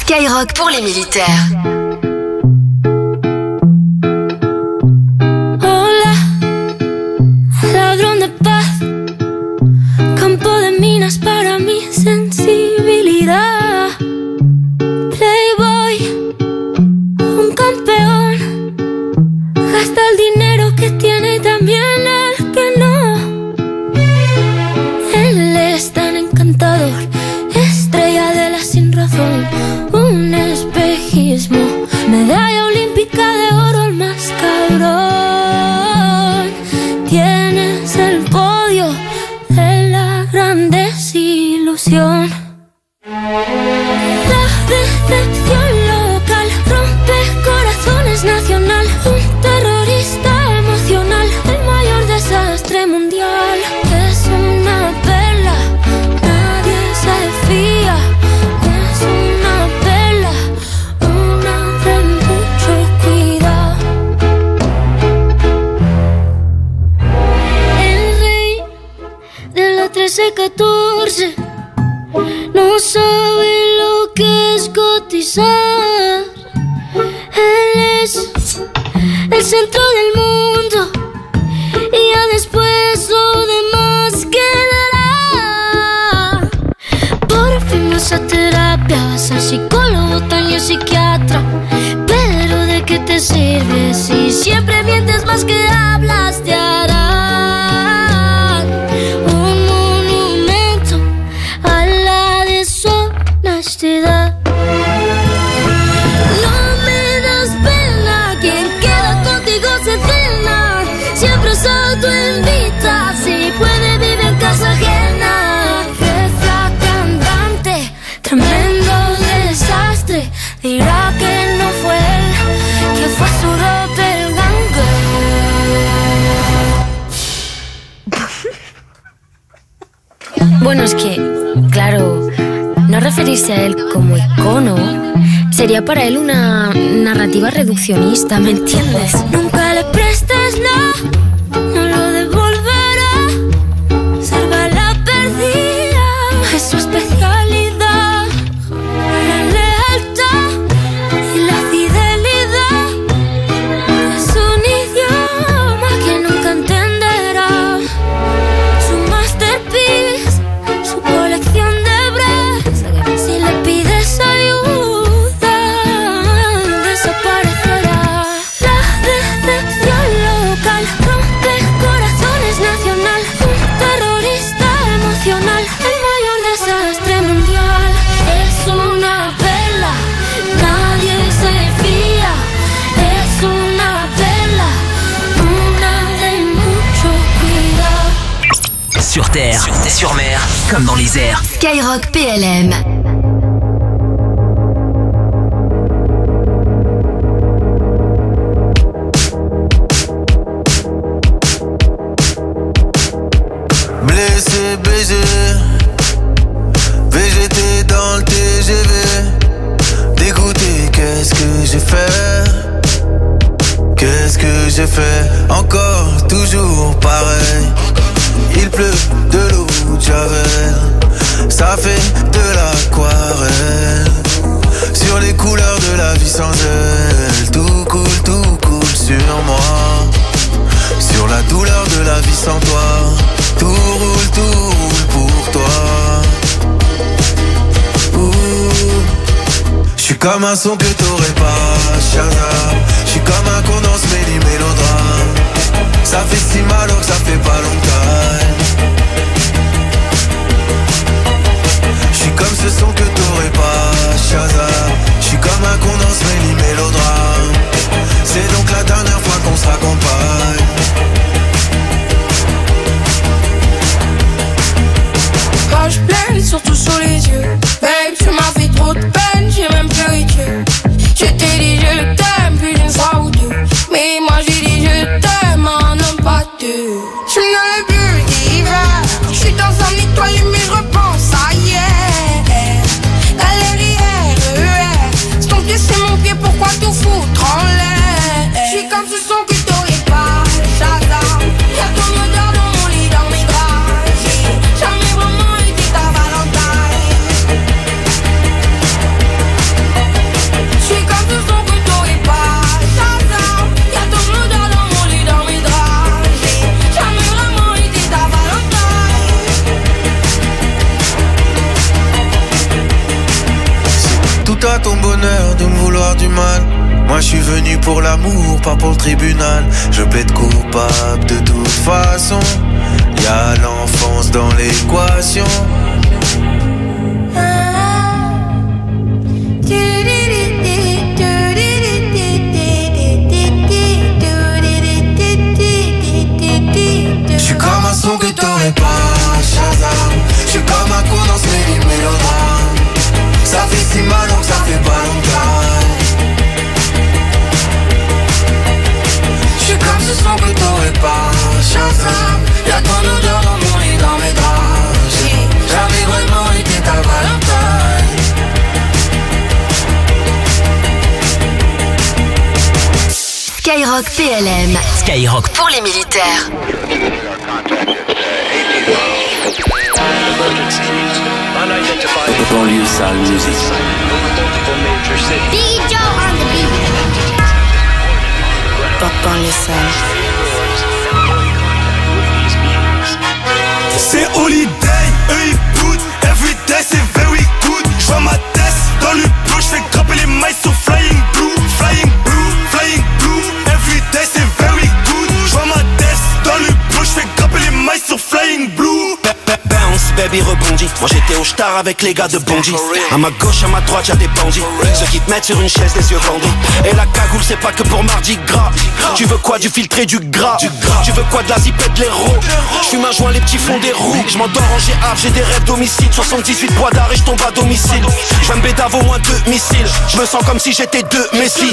Skyrock pour les militaires. Hola, ladrón de paz, campo de minas para mi sensibilidad. Playboy, un campeón, gasta el dinero que tiene y también el que no. Él es tan encantador, estrella de la sin razón, un espejismo, medalla olímpica de oro, el más cabrón. Tienes el podio de la gran desilusión. La decepción local rompe corazones nacional, un terrorista emocional, el mayor desastre mundial. Es una perla, nadie se fía. Es una perla, una de mucho cuidado. El rey de la 13-14 no sabe lo que es cotizar. Él es el centro del mundo y ya después lo demás quedará. Por fin vas a terapia, vas al psicólogo, taño psiquiatra. Pero ¿de qué te sirve si siempre mientes más que hablas? Te harán un monumento a la deshonestidad. No me das pena, quien queda contigo se cena. Siempre se autoinvita, si puede vive en casa ajena. Jefa cantante, tremendo desastre. Dirá que no fue él, que fue su doppelganger. Bueno, es que, claro, no referirse a él como icono sería para él una narrativa reduccionista, ¿me entiendes? Nunca le prestes no lo devolverá. Ser bala perdida es su especialidad. La lealtad y la fidelidad es un idioma que nunca entenderá. Su masterpiece, su colección de bras. Si le pides ayuda, desaparecerá. La decepción local rompe corazones nacional, un terrorista emocional, el mayor desastre mundial. Es una perla, nadie se fía. Es una perla, una de mucho cuidado. Sur terre, sur mer, comme dans les airs. Skyrock PLM. Blessé, baisé, VGT dans le TGV. Dégoûté, qu'est-ce que j'ai fait? Qu'est-ce que j'ai fait? Encore, toujours pareil. Il pleut de l'eau de Javel, ça fait de l'aquarelle. Sur les couleurs de la vie sans elle, tout coule sur moi. Sur la douleur de la vie sans toi, tout roule pour toi. J'suis comme un son que t'aurais pas, Shazam. J'suis comme un condensé mélodrame. Ça fait si mal alors que ça fait pas longtemps. J'suis comme ce son que t'aurais pas, Shazam. J'suis comme un condensé mélodrame. C'est donc la dernière fois qu'on se raccompagne. Quand je pleine, surtout sur les yeux. Babe, tu m'as fait trop de peine, j'ai même pleuré Dieu. Je t'ai dit je t'aime plus d'une fois ou deux. venu pour l'amour, pas pour le tribunal. Je plaide coupable de toute façon. Y'a l'enfance dans l'équation. J'suis comme un son que t'aurais pas, Shazam. J'suis comme un con dans ce mélodrame. Ça fait si mal donc ça fait pas longtemps. J'suis comme ce son que t'aurais pas, Shazam. Y'a ton odeur dans mon lit, dans mes draps. J'ai jamais vraiment été ta Valentine. Skyrock PLM. Skyrock Pour les militaires. Banlieue sale musique. Big Joe on the beat. Banlieue sale. C'est holiday, eux ils boot. Everyday c'est very good. J'vois ma tête dans le bleu. J'fais grimper les mailles sur flying blue. Flying blue, flying blue. Everyday c'est very good. J'vois ma tête dans le bleu. J'fais grimper les mailles sur flying blue. Bounce, baby rebondit. Moi j'étais au star avec les gars de Bondy. À ma gauche, à ma droite, y'a des bandits. Ceux qui te mettent sur une chaise, les yeux bandés. Et la cagoule, c'est pas que pour Mardi Gras. Tu veux quoi, du filtré, du gras? Tu veux quoi, de la zipette, de l'héros? J'fume un joint, les petits fonds des roues. J'm'endors en G-Havre, j'ai des rêves d'homicide. 78 bois d'art et j'tombe à domicile. J'vais me bédave au moins 2 missiles. J'me sens comme si j'étais 2 Messi.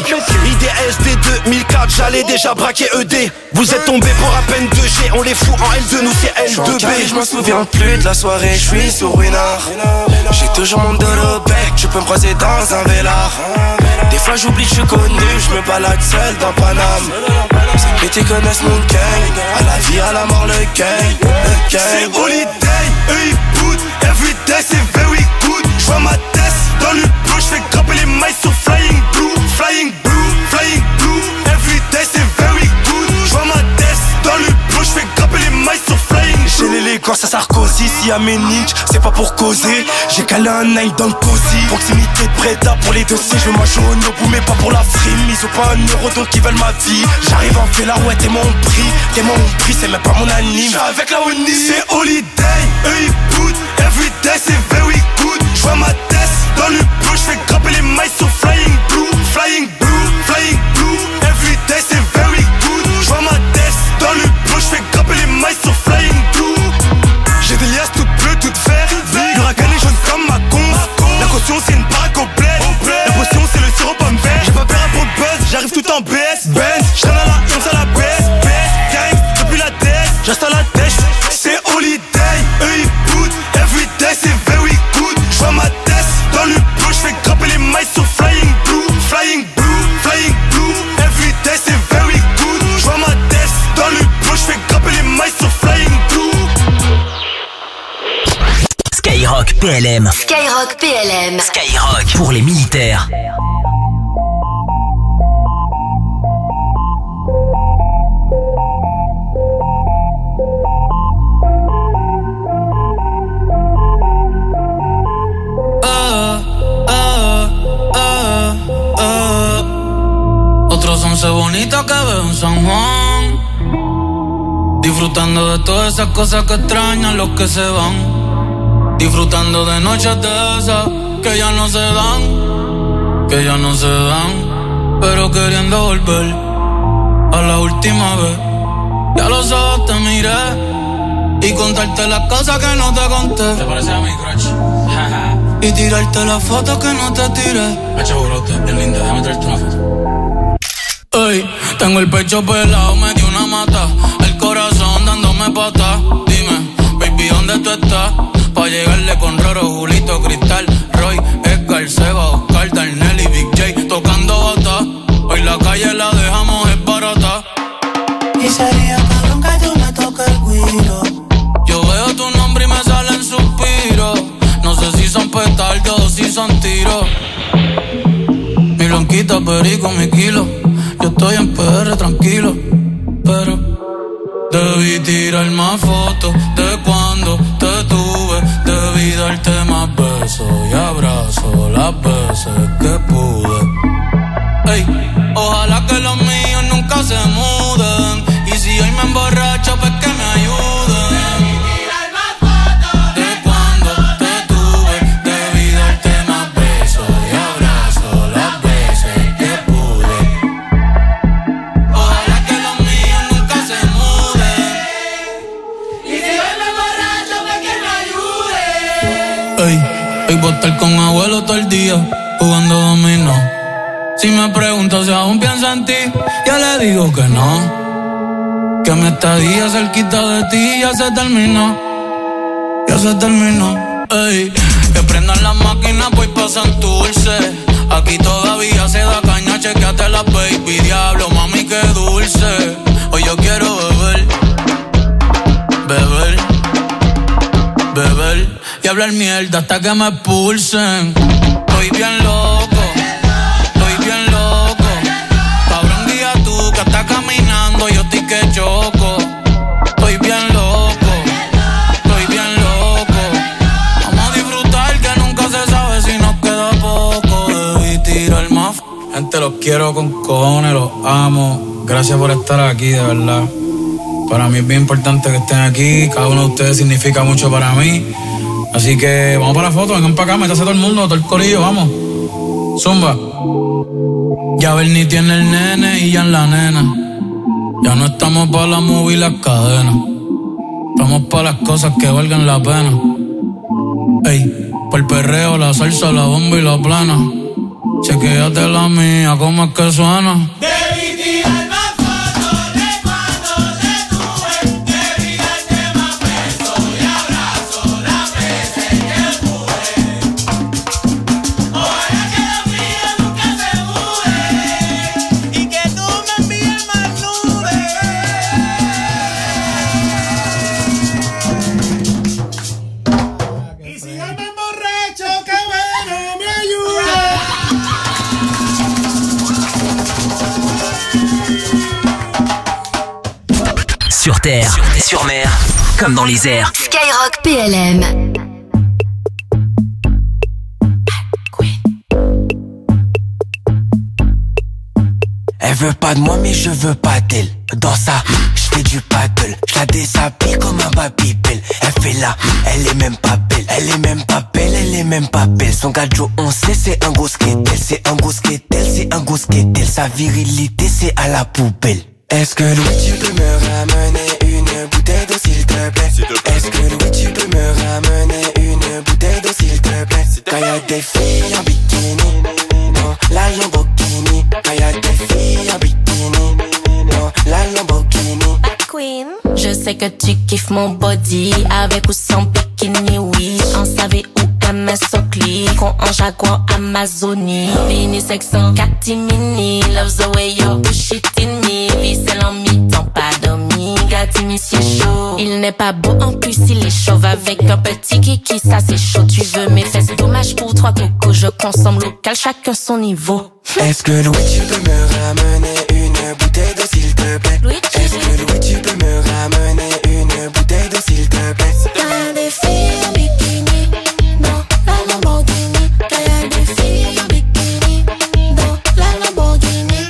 IDSD 2004, j'allais déjà braquer ED. Vous êtes tombés pour à peine 2G. On les fout en L2, nous c'est L2B. Je m'en souviens plus de la soirée, je suis sur Winard. J'ai toujours mon dos au bec, tu peux me croiser dans un vélard. Des fois j'oublie que je suis connu, je me balade seul dans Paname. Ces petits connaissent mon gang, à la vie, à la mort, le gang. C'est holiday, eux ils boot. Everyday c'est very good. J'vois ma tête dans le bleu, j'fais grimper les mailles sur flying blue. Flying blue, flying blue. Everyday c'est very good. J'vois ma tête dans le bleu, j'fais grimper les mailles sur flying blue. J'ai l'élégance à Sarkozy, si y'a mes ninjas, c'est pas pour causer. J'ai calé un nine dans le cosy. Proximité de Breda pour les dossiers, je veux ma jaune au bout mais pas pour la frime. Ils ont pas un euro donc ils veulent ma vie. J'arrive en fait là, ouais t'es mon prix. T'es mon prix, c'est même pas mon anime. J'suis avec la Oni. C'est holiday, eux ils boot. Everyday c'est very good. J'vois ma tête dans le bleu, j'fais grimper les mailles sur flying blue. Flying blue, flying blue. Everyday c'est very good. J'vois ma tête dans le bleu, j'fais grimper les mailles sur flying blue. J'ai des liasses toutes bleues, toutes vertes. L'huracan est jaune comme ma conf. La caution c'est une baraque au bled. La potion c'est le sirop pomme vert. J'ai pas peur pour le buzz, j'arrive tout en BS. Benz, j'traîne à la 11 à la baisse. Gang, depuis la tête, j'reste à la tête. C'est holiday, eux ils boot. Everyday c'est very good. J'vois ma tête dans le bleu, j'fais grimper les mailles sur flying blue. Flying blue, flying blue. Everyday c'est very good. J'vois ma tête dans le bleu, j'fais grimper les mailles sur flying blue. Skyrock PLM. Skyrock PLM. Skyrock pour les militaires. Otros 11 bonitas que veo en San Juan, disfrutando de todas esas cosas que extrañan los que se van. Disfrutando de noches de esas que ya no se dan, que ya no se dan, pero queriendo volver a la última vez. Ya los ojos te miré y contarte las cosas que no te conté. ¿Te parece a mi crush? Y tirarte las fotos que no te tiré. Hacho, brote, bien linda, déjame traerte una foto. Ey, tengo el pecho pelado, me dio una mata, el corazón dándome patas. Dime, baby, ¿dónde tú estás? Pa' llegarle con Roro, Julito, Cristal, Roy, Edgar, Seba, Oscar, Darnell y Big J tocando bata. Hoy la calle la dejamos es barata. Y sería cabrón que tú me toques el guiro. Yo veo tu nombre y me salen suspiros. No sé si son petardos o si son tiros. Mi blanquita, perico, mi kilo. Yo estoy en PR tranquilo, pero debí tirar más fotos de cuando te tuve. Debí darte más besos y abrazos las veces que pude. Ey, Ojalá que los míos nunca se muden. Y si hoy me emborracho, pues que me ayuden. De cuando te tuve, debí darte más besos y abrazos las veces que pude. Ojalá que los míos nunca se muden. Y si hoy me emborracho, pues que me ayuden. Ey, voy a estar con abuelo todo el día jugando dominó. Si me preguntas si aún pienso en ti, yo le digo que no. Que mi estadía cerquita de ti ya se terminó. Ya se terminó. Ey, que prendan las máquinas pues pasan dulce. Aquí todavía se da caña, chequeate la baby. Diablo, mami, qué dulce. Hoy yo quiero beber. Beber. Beber. Y hablar mierda hasta que me expulsen. Estoy bien loco. Que está caminando, yo estoy que choco. Estoy bien loco, estoy bien loco. Vamos a disfrutar que nunca se sabe si nos queda poco. Debí tirar más. Gente, los quiero con cojones, los amo. Gracias por estar aquí, de verdad. Para mí es bien importante que estén aquí. Cada uno de ustedes significa mucho para mí. Así que vamos para la foto, vengan para acá, métase todo el mundo, todo el corillo, vamos. Zumba. Ya Bernie tiene el nene y ya en la nena. Ya no estamos para la movie y las cadenas. Estamos para las cosas que valgan la pena. Ey, por el perreo, la salsa, la bomba y la plana. Chequéate la mía, ¿cómo es que suena? Debí tirar más fotos de cuando te tuve. Debí darte más besos y abrazos las veces que pude. Ojalá que los míos nunca se muden. Y que tú me envíes más nudes. Y si yo me emborracho, qué bueno, me ayuda. Sur terre, sur mer, comme dans les airs. Skyrock PLM. Elle veut pas de moi mais je veux pas d'elle. Dans ça, je fais du paddle. Je la déshabille comme un babybel. Elle fait là, elle est même pas belle. Elle est même pas belle, elle est même pas belle. Son gadjo on sait c'est un gros skatel. C'est un gros skatel, c'est un gros skatel. Sa virilité c'est à la poubelle. Est-ce que Louis tu peux me ramener une bouteille d'eau s'il te plaît? Est-ce que Louis tu peux me ramener une bouteille d'eau s'il te plaît? Quand y'a des filles en bikini dans la Lamborghini. Quand y'a des filles en bikini dans la Lamborghini. Queen, je sais que tu kiffes mon body avec ou sans bikini, oui. On savait où MS Oakley, qu'on en Jaguar Amazonie. Fini sexant, catimini, loves the way you push it in me. Vicelle en mi-temps, pas dormi, gâti monsieur chaud. Il n'est pas beau, en plus il est chauve avec un petit kiki, ça c'est chaud. Tu veux mes fesses, dommage pour trois cocos. Je consomme local, chacun son niveau. Est-ce que Louis tu peux me ramener une bouteille d'eau s'il te plaît? Est-ce que Louis tu peux me ramener une bouteille d'eau s'il te plaît? Y'a des filles en bikini dans la Lamborghini. Y'a des filles en bikini dans la Lamborghini.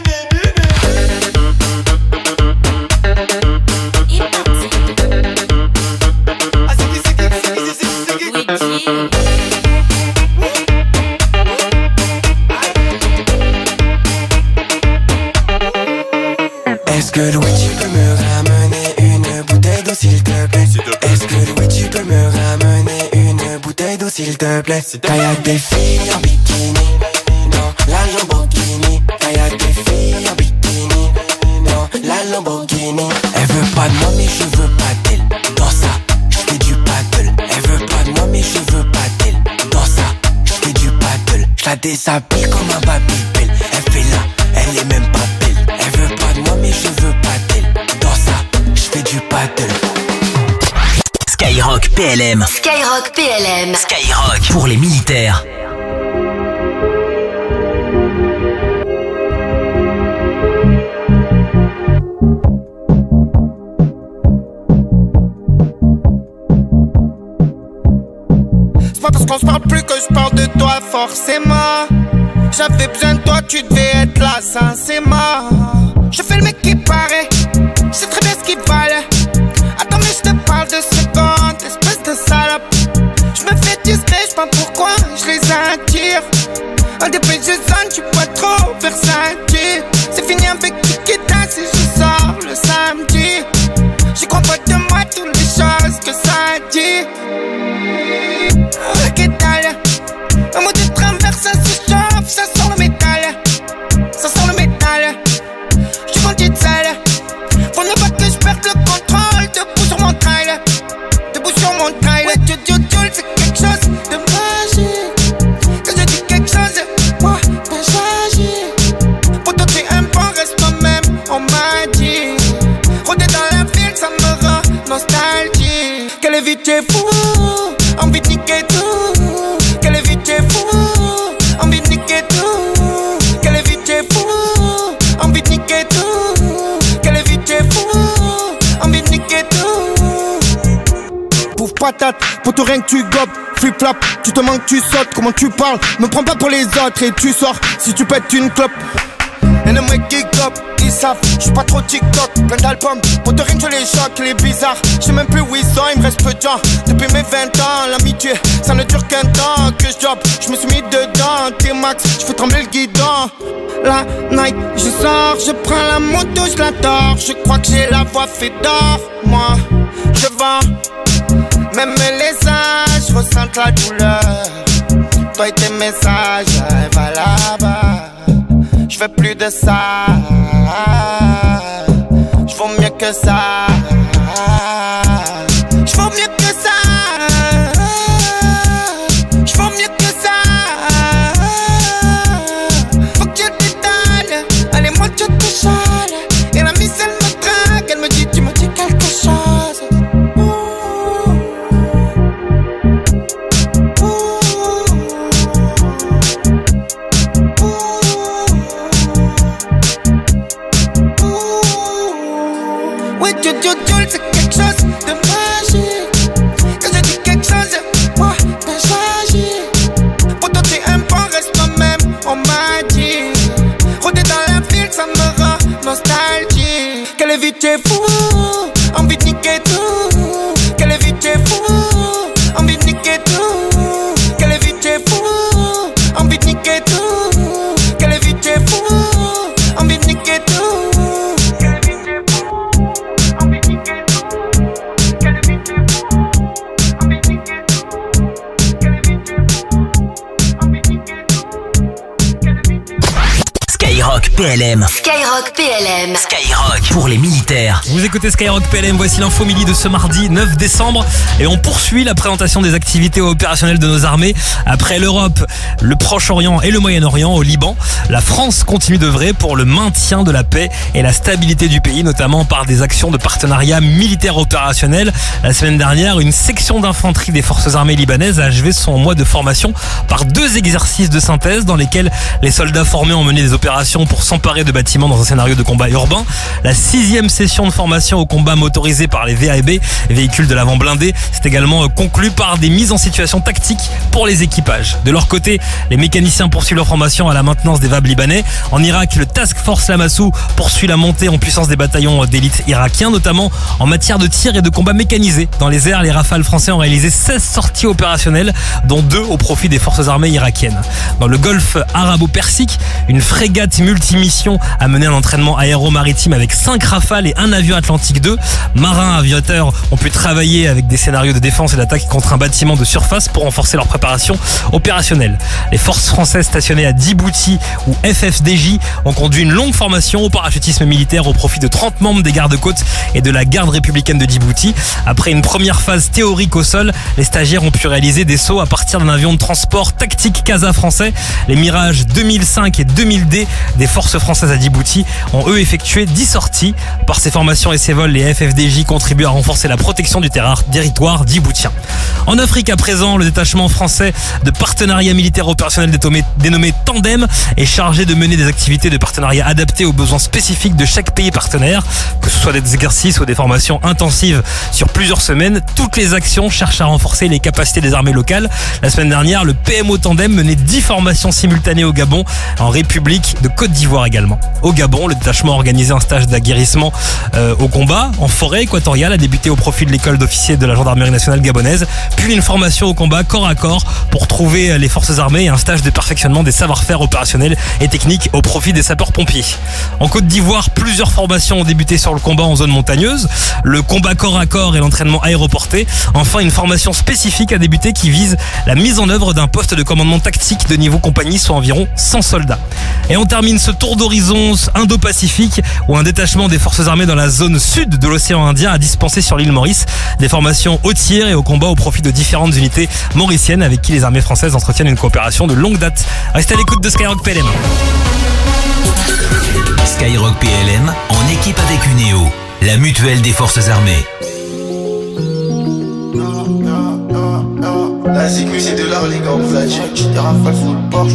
Est-ce que Louis tu peux me ramener une bouteille d'eau s'il te plaît? Est-ce que Louis tu peux me ramener une bouteille d'eau s'il te plaît? Quand y'a des filles en bikini dans la Lamborghini. Quand y'a des filles en bikini dans la Lamborghini. Elle veut pas de moi mais je veux pas d'elle. Dans ça, je fais du paddle. Elle veut pas de moi mais je veux pas d'elle. Dans ça, je fais du paddle. Je la déshabille comme un babybel. Elle fait là, elle est même pas belle. Elle veut pas de moi mais je veux pas d'elle. Dans ça, je fais du paddle. Skyrock PLM. Skyrock PLM. Skyrock pour les militaires. C'est pas parce qu'on se parle plus que je parle de toi forcément. J'avais besoin de toi, tu devais être là, ça c'est mort. Je fais le mec qui paraît, je sais très bien ce qu'il fallait. Attends mais je te parle de secondes, espèce de salope. Je me fais discret, je sais pas pourquoi je les attire. Un dépêche je sonne, tu peux trop versatile. C'est fini avec Kikita si je sors le samedi. J'y crois pas de moi toutes les choses que ça dit. Qu'est-ce un mot de travers, ça se chauffe, ça sent le métal. Ça sent le métal. J'suis vendu de sale. Faut ne pas que je perde le contrôle. Debout sur mon trail. Debout sur mon trail. Ouais, c'est quelque chose de magique. Quand je dis quelque chose, moi, ben j'agis. Pour toi, t'es un bon, reste moi-même, on m'a dit. Rôder dans la ville, ça me rend nostalgique. Quelle vie t'es fou, envie de niquer tout. Quelle vie t'es fou, envie de niquer tout. Quelle vie t'es fou, envie de niquer tout. Quelle vie t'es fou, envie de niquer tout. Pouf patate, pour tout rien que tu gobes. Flip flap, tu te manques, tu sautes. Comment tu parles, me prends pas pour les autres. Et tu sors, si tu pètes une clope. Et les mecs qui gobent, ils savent, j'suis pas trop TikTok. Plein d'albums, pour te rien je les choque, les bizarres. J'sais même plus où ils sont, il me reste peu de gens. Depuis mes 20 ans, l'amitié, ça ne dure qu'un temps. Que je job, j'me suis mis dedans. T-Max, j'fais trembler le guidon. La night, je sors, je prends la moto, je la dors. Je crois que j'ai la voix fait d'or. Moi, je vends, même les âges ressentent la douleur. Toi et tes messages, va là-bas. Je veux plus de ça. Je vaux mieux que ça. Je vaux mieux que ça. Je vaux mieux que ça. Faut que je t'étale. Allez, moi je te chale. Et la mise elle me drague. Elle me dit, tu me dis quelque chose. C'est quelque chose de magique. Quand je dis quelque chose, moi, ben j'agis. Pour toi t'es un bon, reste toi-même, on m'a dit. Rôder dans la ville, ça me rend nostalgique. Quelle vie t'es fou, envie de niquer tout. Quelle vie t'es fou, envie de niquer tout. Quelle vie t'es fou, envie de niquer tout. Quelle vie t'es fou, envie de niquer tout. Skyrock PLM. Skyrock PLM. Skyrock pour les militaires. Vous écoutez Skyrock PLM, voici l'info midi de ce mardi 9 décembre. Et on poursuit la présentation des activités opérationnelles de nos armées. Après l'Europe, le Proche-Orient et le Moyen-Orient, au Liban, la France continue d'œuvrer pour le maintien de la paix et la stabilité du pays, notamment par des actions de partenariat militaire opérationnel. La semaine dernière, une section d'infanterie des forces armées libanaises a achevé son mois de formation par 2 exercices de synthèse dans lesquels les soldats formés ont mené des opérations pour s'emparer de bâtiments dans un scénario de combat urbain. La 6e session de formation au combat motorisé par les VAB, véhicules de l'avant blindé, c'est également conclu par des mises en situation tactiques pour les équipages. De leur côté, les mécaniciens poursuivent leur formation à la maintenance des VAB libanais. En Irak, le Task Force Lamassou poursuit la montée en puissance des bataillons d'élite irakiens, notamment en matière de tir et de combat mécanisé. Dans les airs, les Rafales français ont réalisé 16 sorties opérationnelles, dont 2 au profit des forces armées irakiennes. Dans le golfe arabo-persique, une frégate multimission a mené un entraînement aéro-maritime avec 5 Rafales et un avion Atlantique 2. Marins aviateurs ont pu travailler avec des scénarios de défense et d'attaque contre un bâtiment de surface pour renforcer leur préparation opérationnelle. Les forces françaises stationnées à Djibouti ou FFDJ ont conduit une longue formation au parachutisme militaire au profit de 30 membres des gardes-côtes et de la garde républicaine de Djibouti. Après une première phase théorique au sol, les stagiaires ont pu réaliser des sauts à partir d'un avion de transport tactique CASA français. Les Mirage 2005 et 2000D des forces forces françaises à Djibouti ont eux effectué 10 sorties. Par ces formations et ces vols, les FFDJ contribuent à renforcer la protection du territoire djiboutien. En Afrique à présent, le détachement français de partenariat militaire opérationnel dénommé Tandem est chargé de mener des activités de partenariat adaptées aux besoins spécifiques de chaque pays partenaire, que ce soit des exercices ou des formations intensives sur plusieurs semaines. Toutes les actions cherchent à renforcer les capacités des armées locales. La semaine dernière, le PMO Tandem menait 10 formations simultanées au Gabon, en République de Côte d'Ivoire également. Au Gabon, le détachement a organisé un stage d'aguerrissement au combat en forêt équatoriale, a débuté au profit de l'école d'officiers de la gendarmerie nationale gabonaise, puis une formation au combat corps à corps pour trouver les forces armées et un stage de perfectionnement des savoir-faire opérationnels et techniques au profit des sapeurs-pompiers. En Côte d'Ivoire, plusieurs formations ont débuté sur le combat en zone montagneuse, le combat corps à corps et l'entraînement aéroporté. Enfin, une formation spécifique a débuté qui vise la mise en œuvre d'un poste de commandement tactique de niveau compagnie, soit environ 100 soldats. Et on termine ce tour d'horizon Indo-Pacifique où un détachement des forces armées dans la zone sud de l'océan Indien a dispensé sur l'île Maurice des formations au tir et au combat au profit de différentes unités mauriciennes avec qui les armées françaises entretiennent une coopération de longue date. Restez à l'écoute de Skyrock PLM. Skyrock PLM en équipe avec Uneo, la mutuelle des forces armées. La zigmu c'est de l'art les gars, on flat check, j'ai des rafales full Porsche.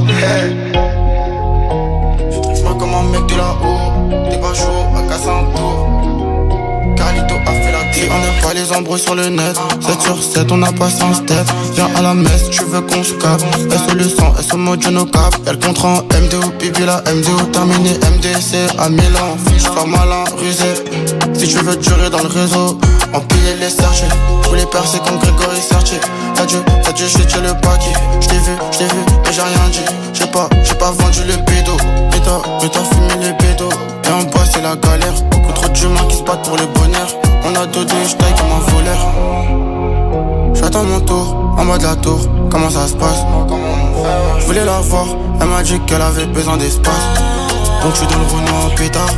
Je triche comme un mec de là-haut, t'es pas chaud, à casser un tour. Carlito a fait la clé, on n'aime pas les embrouilles sur le net. 7 sur 7, on a passé un step. Viens à la messe, tu veux qu'on se capte. SO le sang, SO mode no cap. Y'a le contrat en MDO, pipi la MDO terminé, MDC à Milan. Fiche pas malin, rusé. Si tu veux durer dans le réseau, empiler les sergés. Tous les percés comme Grégory Sertier. T'as Dieu, j't'ai tué le paquet. J't'ai vu, mais j'ai rien dit. J'ai pas vendu le bédo. Mais t'as fumé les bédos. Et en bas c'est la galère. Beaucoup trop d'humains qui se battent pour le bonheur. On a deux j'taille comme un voleur. J'attends mon tour, en bas de la tour. Comment ça se passe? J'voulais la voir, elle m'a dit qu'elle avait besoin d'espace. Donc j'suis dans le Renault, pétard.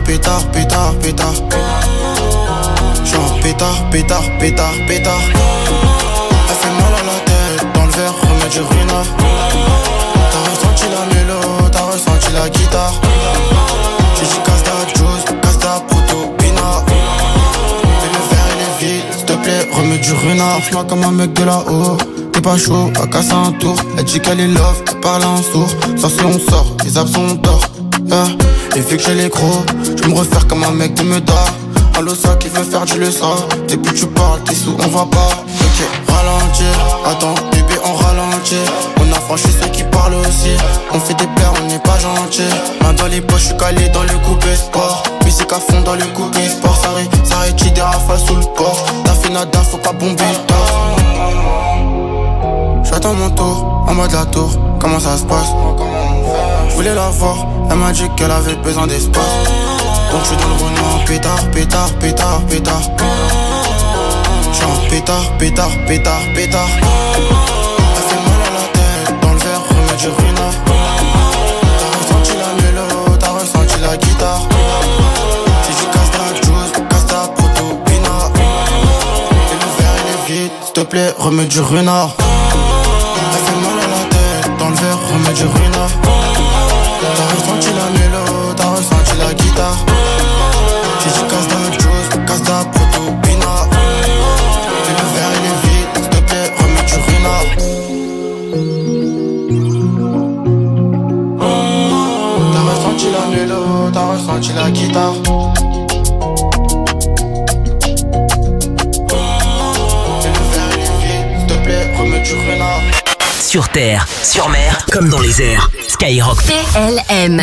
J'suis en pétard. Elle fait mal à la tête, dans le verre, remets du ruinard. T'as ressenti la mélo, t'as ressenti la guitare. J'ai dit Casta Juice, Casta Proto, Pina. Et le verre il est vide, s'il te plaît, remets du renard. Fais-moi comme un mec de là-haut, t'es pas chaud, à casser un tour. Elle dit qu'elle est love, elle parle en sourd. Sans si on sort, les absents ont tort. Et vu que j'ai les gros, je vais me refaire comme un mec de Meda. Allo ça qui veut faire du leçon. Depuis tu parles, t'es sous, on va pas. Ok, ralentir, attends, bébé on ralentit. On a franchi ceux qui parlent aussi. On fait des paires, on n'est pas gentil. Main dans les poches, je suis calé dans le coupé sport. Musique à fond dans le coupé sport. Ça rétire des rafales sous le port. T'as fait nada, faut pas bomber le torse. J'attends mon tour, en bas de la tour. Comment ça se passe? Je voulais la voir, elle m'a dit qu'elle avait besoin d'espace. Donc j'suis dans le Renault, pétard. J'suis en pétard. Elle fait mal à la tête, dans le verre, remets du ruinard. T'as ressenti la mélo, t'as ressenti la guitare. J'ai dit Casta Juice, Casta Proto, Pina. Et le verre il est vide, s'il te plaît, remets du ruinard. Elle fait mal à la tête, dans le verre, remets du ruinard. T'as ressenti la mélo, t'as ressenti la guitare. J'ai dit Casta Juice, Casta Proto, Pina. Et le verre il est vide, s'il te plaît, remets du ruinard. T'as ressenti la mélo, t'as ressenti la guitare. Et le verre il est vide, s'il te plaît, remets du ruinard. Sur terre, sur mer, comme dans les airs. Skyrock PLM.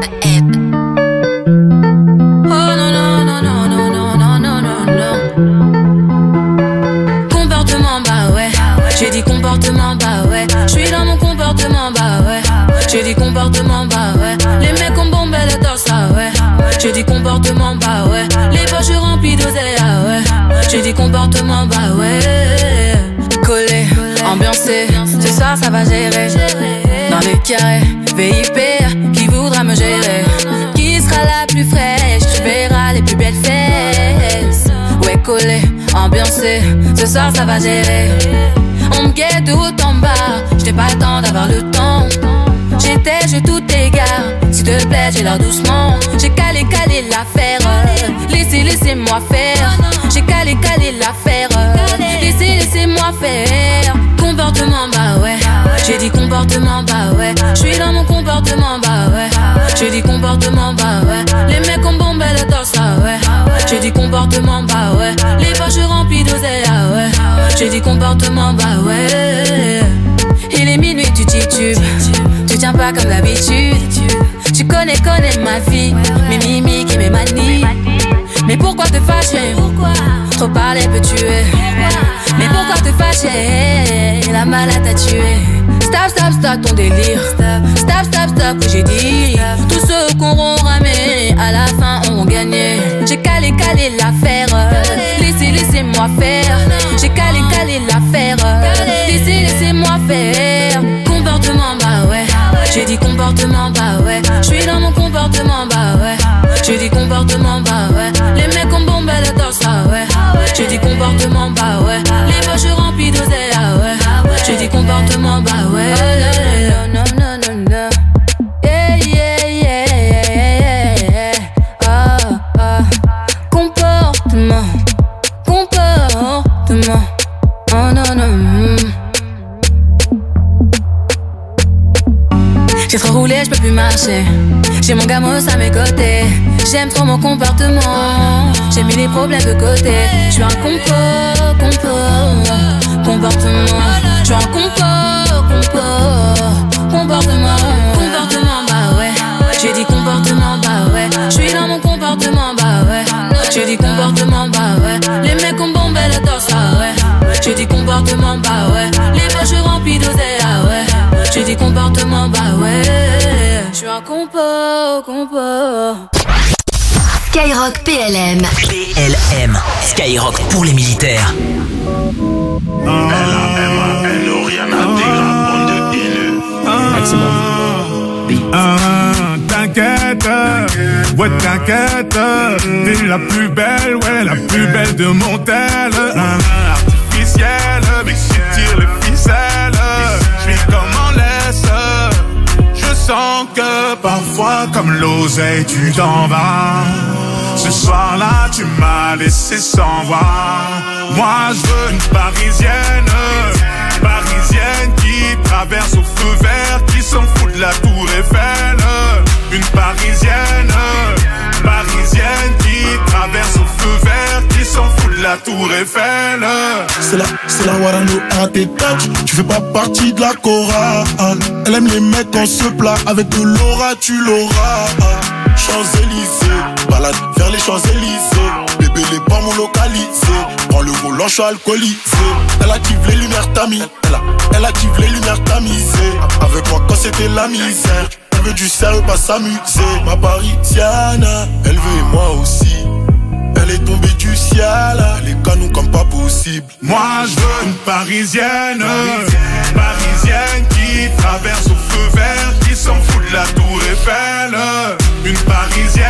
Comportement bah ouais, j'ai dit comportement bah ouais. J'suis dans mon comportement bah ouais. J'ai dit comportement bah ouais. Les mecs ont bombé le torse ah ouais. J'ai dit comportement bah ouais. Les poches remplies d'oseille ah ouais. J'ai dit comportement bah ouais. Collé, ambiancé, ce soir ça va gérer. Dans le carré, VIP, qui voudra me gérer? Qui sera la plus fraîche? Tu verras les plus belles fesses. Ouais collé, ambiancé, ce soir ça va gérer. On me guette tout en bas, j't'ai pas le temps d'avoir le temps. J'étais, je tout égare, s'il te plaît, j'ai l'air doucement. J'ai calé l'affaire. Laissez-moi faire. J'ai calé l'affaire. Laissez-moi faire. Comportement, bah ouais. J'ai dit comportement, bah ouais. J'suis dans mon comportement, bah ouais. J'ai dit comportement, bah ouais. Les mecs ont bombé le torse, ah ouais. J'ai dit comportement, bah ouais. Les poches remplies d'oseille, ah ouais. J'ai dit comportement, bah ouais. Il est minuit, tu titubes. Tu tiens pas comme d'habitude. Tu connais ma vie. Mes mimiques et mes manies. Mais pourquoi te fâcher? Trop parler peut tuer. Mais pourquoi te fâcher? La malade t'a tué. Stop ton délire. Stop que j'ai dit. Tous ceux qu'on auront ramé à la fin ont gagné. J'ai calé l'affaire. Laissez-moi faire. J'ai calé l'affaire. Laissez-moi faire. Comportement, bah ouais. J'ai dit comportement, bah ouais. J'suis dans mon comportement, bah ouais. J'ai dit comportement, bah ouais. Les mecs ont bombé le torse, ah ouais. J'ai dit comportement, bah ouais. Les poches remplies d'oseille, ah ouais. J'ai dit comportement, bah ouais. Non. Comportement. Oh non. J'ai trop roulé, j'peux plus marcher. J'ai mon gamos à mes côtés. J'aime trop mon comportement. J'ai mis les problèmes de côté. J'suis un comportement. J'suis un comportement. Comportement, bah ouais. J'ai dit comportement, bah ouais. J'suis dans mon comportement, bah ouais. J'ai dit comportement, bah ouais. Les mecs ont bombé le torse, ah ouais. J'ai dit comportement, bah ouais. Les poches remplies d'oseille, ah ouais. J'ai dit comportement, bah ouais. J'suis un compo. Skyrock PLM. PLM. Skyrock pour les militaires. L-A-M-A-N-O, rien à dire, bande de haineux. Maximum. T'inquiète, ouais t'inquiète. T'es la plus belle, ouais la plus belle de mon tel. Artificielle, mais si tire les ficelles. J'suis comme en laisse. Je sens que parfois comme l'oseille tu t'en vas. Ce soir-là tu m'as laissé sans voix. Moi je veux une parisienne qui traverse au feu vert, qui s'en fout de la tour Eiffel. Une parisienne qui traverse au feu vert, qui s'en fout de la tour Eiffel. C'est la Warano à tes touch. Tu fais pas partie de la chorale. Elle aime les mecs quand se plat. Avec de l'aura tu l'auras. Champs-Élysées, balade vers les Champs-Élysées. Bébé les pas mon localisé. Prends le volant, je suis alcoolisé. Elle active les lumières tamisées. Elle active les lumières tamisées. Avec moi quand c'était la misère. Elle veut du sérieux, pas s'amuser. Ma parisienne, elle veut moi aussi. Elle est tombée du ciel, les canons comme pas possible. Moi je veux une parisienne qui traverse au feu vert, qui s'en fout de la tour Eiffel. Une parisienne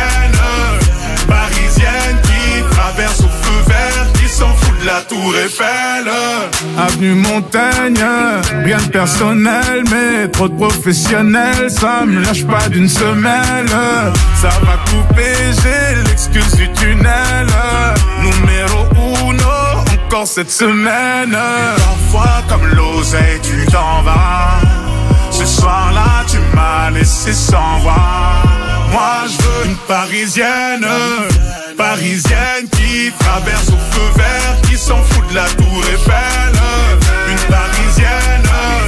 qui traverse au feu vert, qui s'en fout de la tour Eiffel. Avenue Montaigne, rien de personnel, mais trop de professionnels, ça me lâche pas d'une semelle. Ça va couper, j'ai l'excuse du tunnel. Numéro 1, encore cette semaine. Parfois comme l'oseille tu t'en vas. Ce soir-là tu m'as laissé sans voix. Moi je veux une parisienne qui traverse au feu vert, qui s'en fout de la tour Eiffel. Une parisienne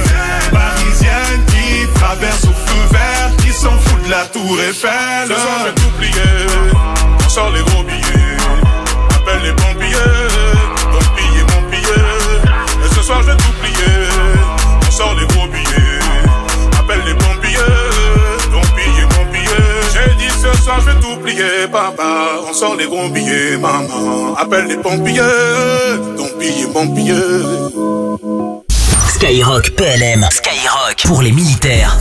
qui traverse au feu vert, qui s'en fout de la tour Eiffel. Ce soir je vais t'oublier, on sort les gros billets. Appelle les pompiers, donc piller mon billet. Et ce soir je vais t'oublier, on sort les gros billets. Appelle les pompiers, donc piller mon billet. J'ai dit ce soir je vais t'oublier, papa. On sort les gros billets, maman. Appelle les pompiers, donc piller mon billet. Skyrock PLM. Skyrock pour les militaires.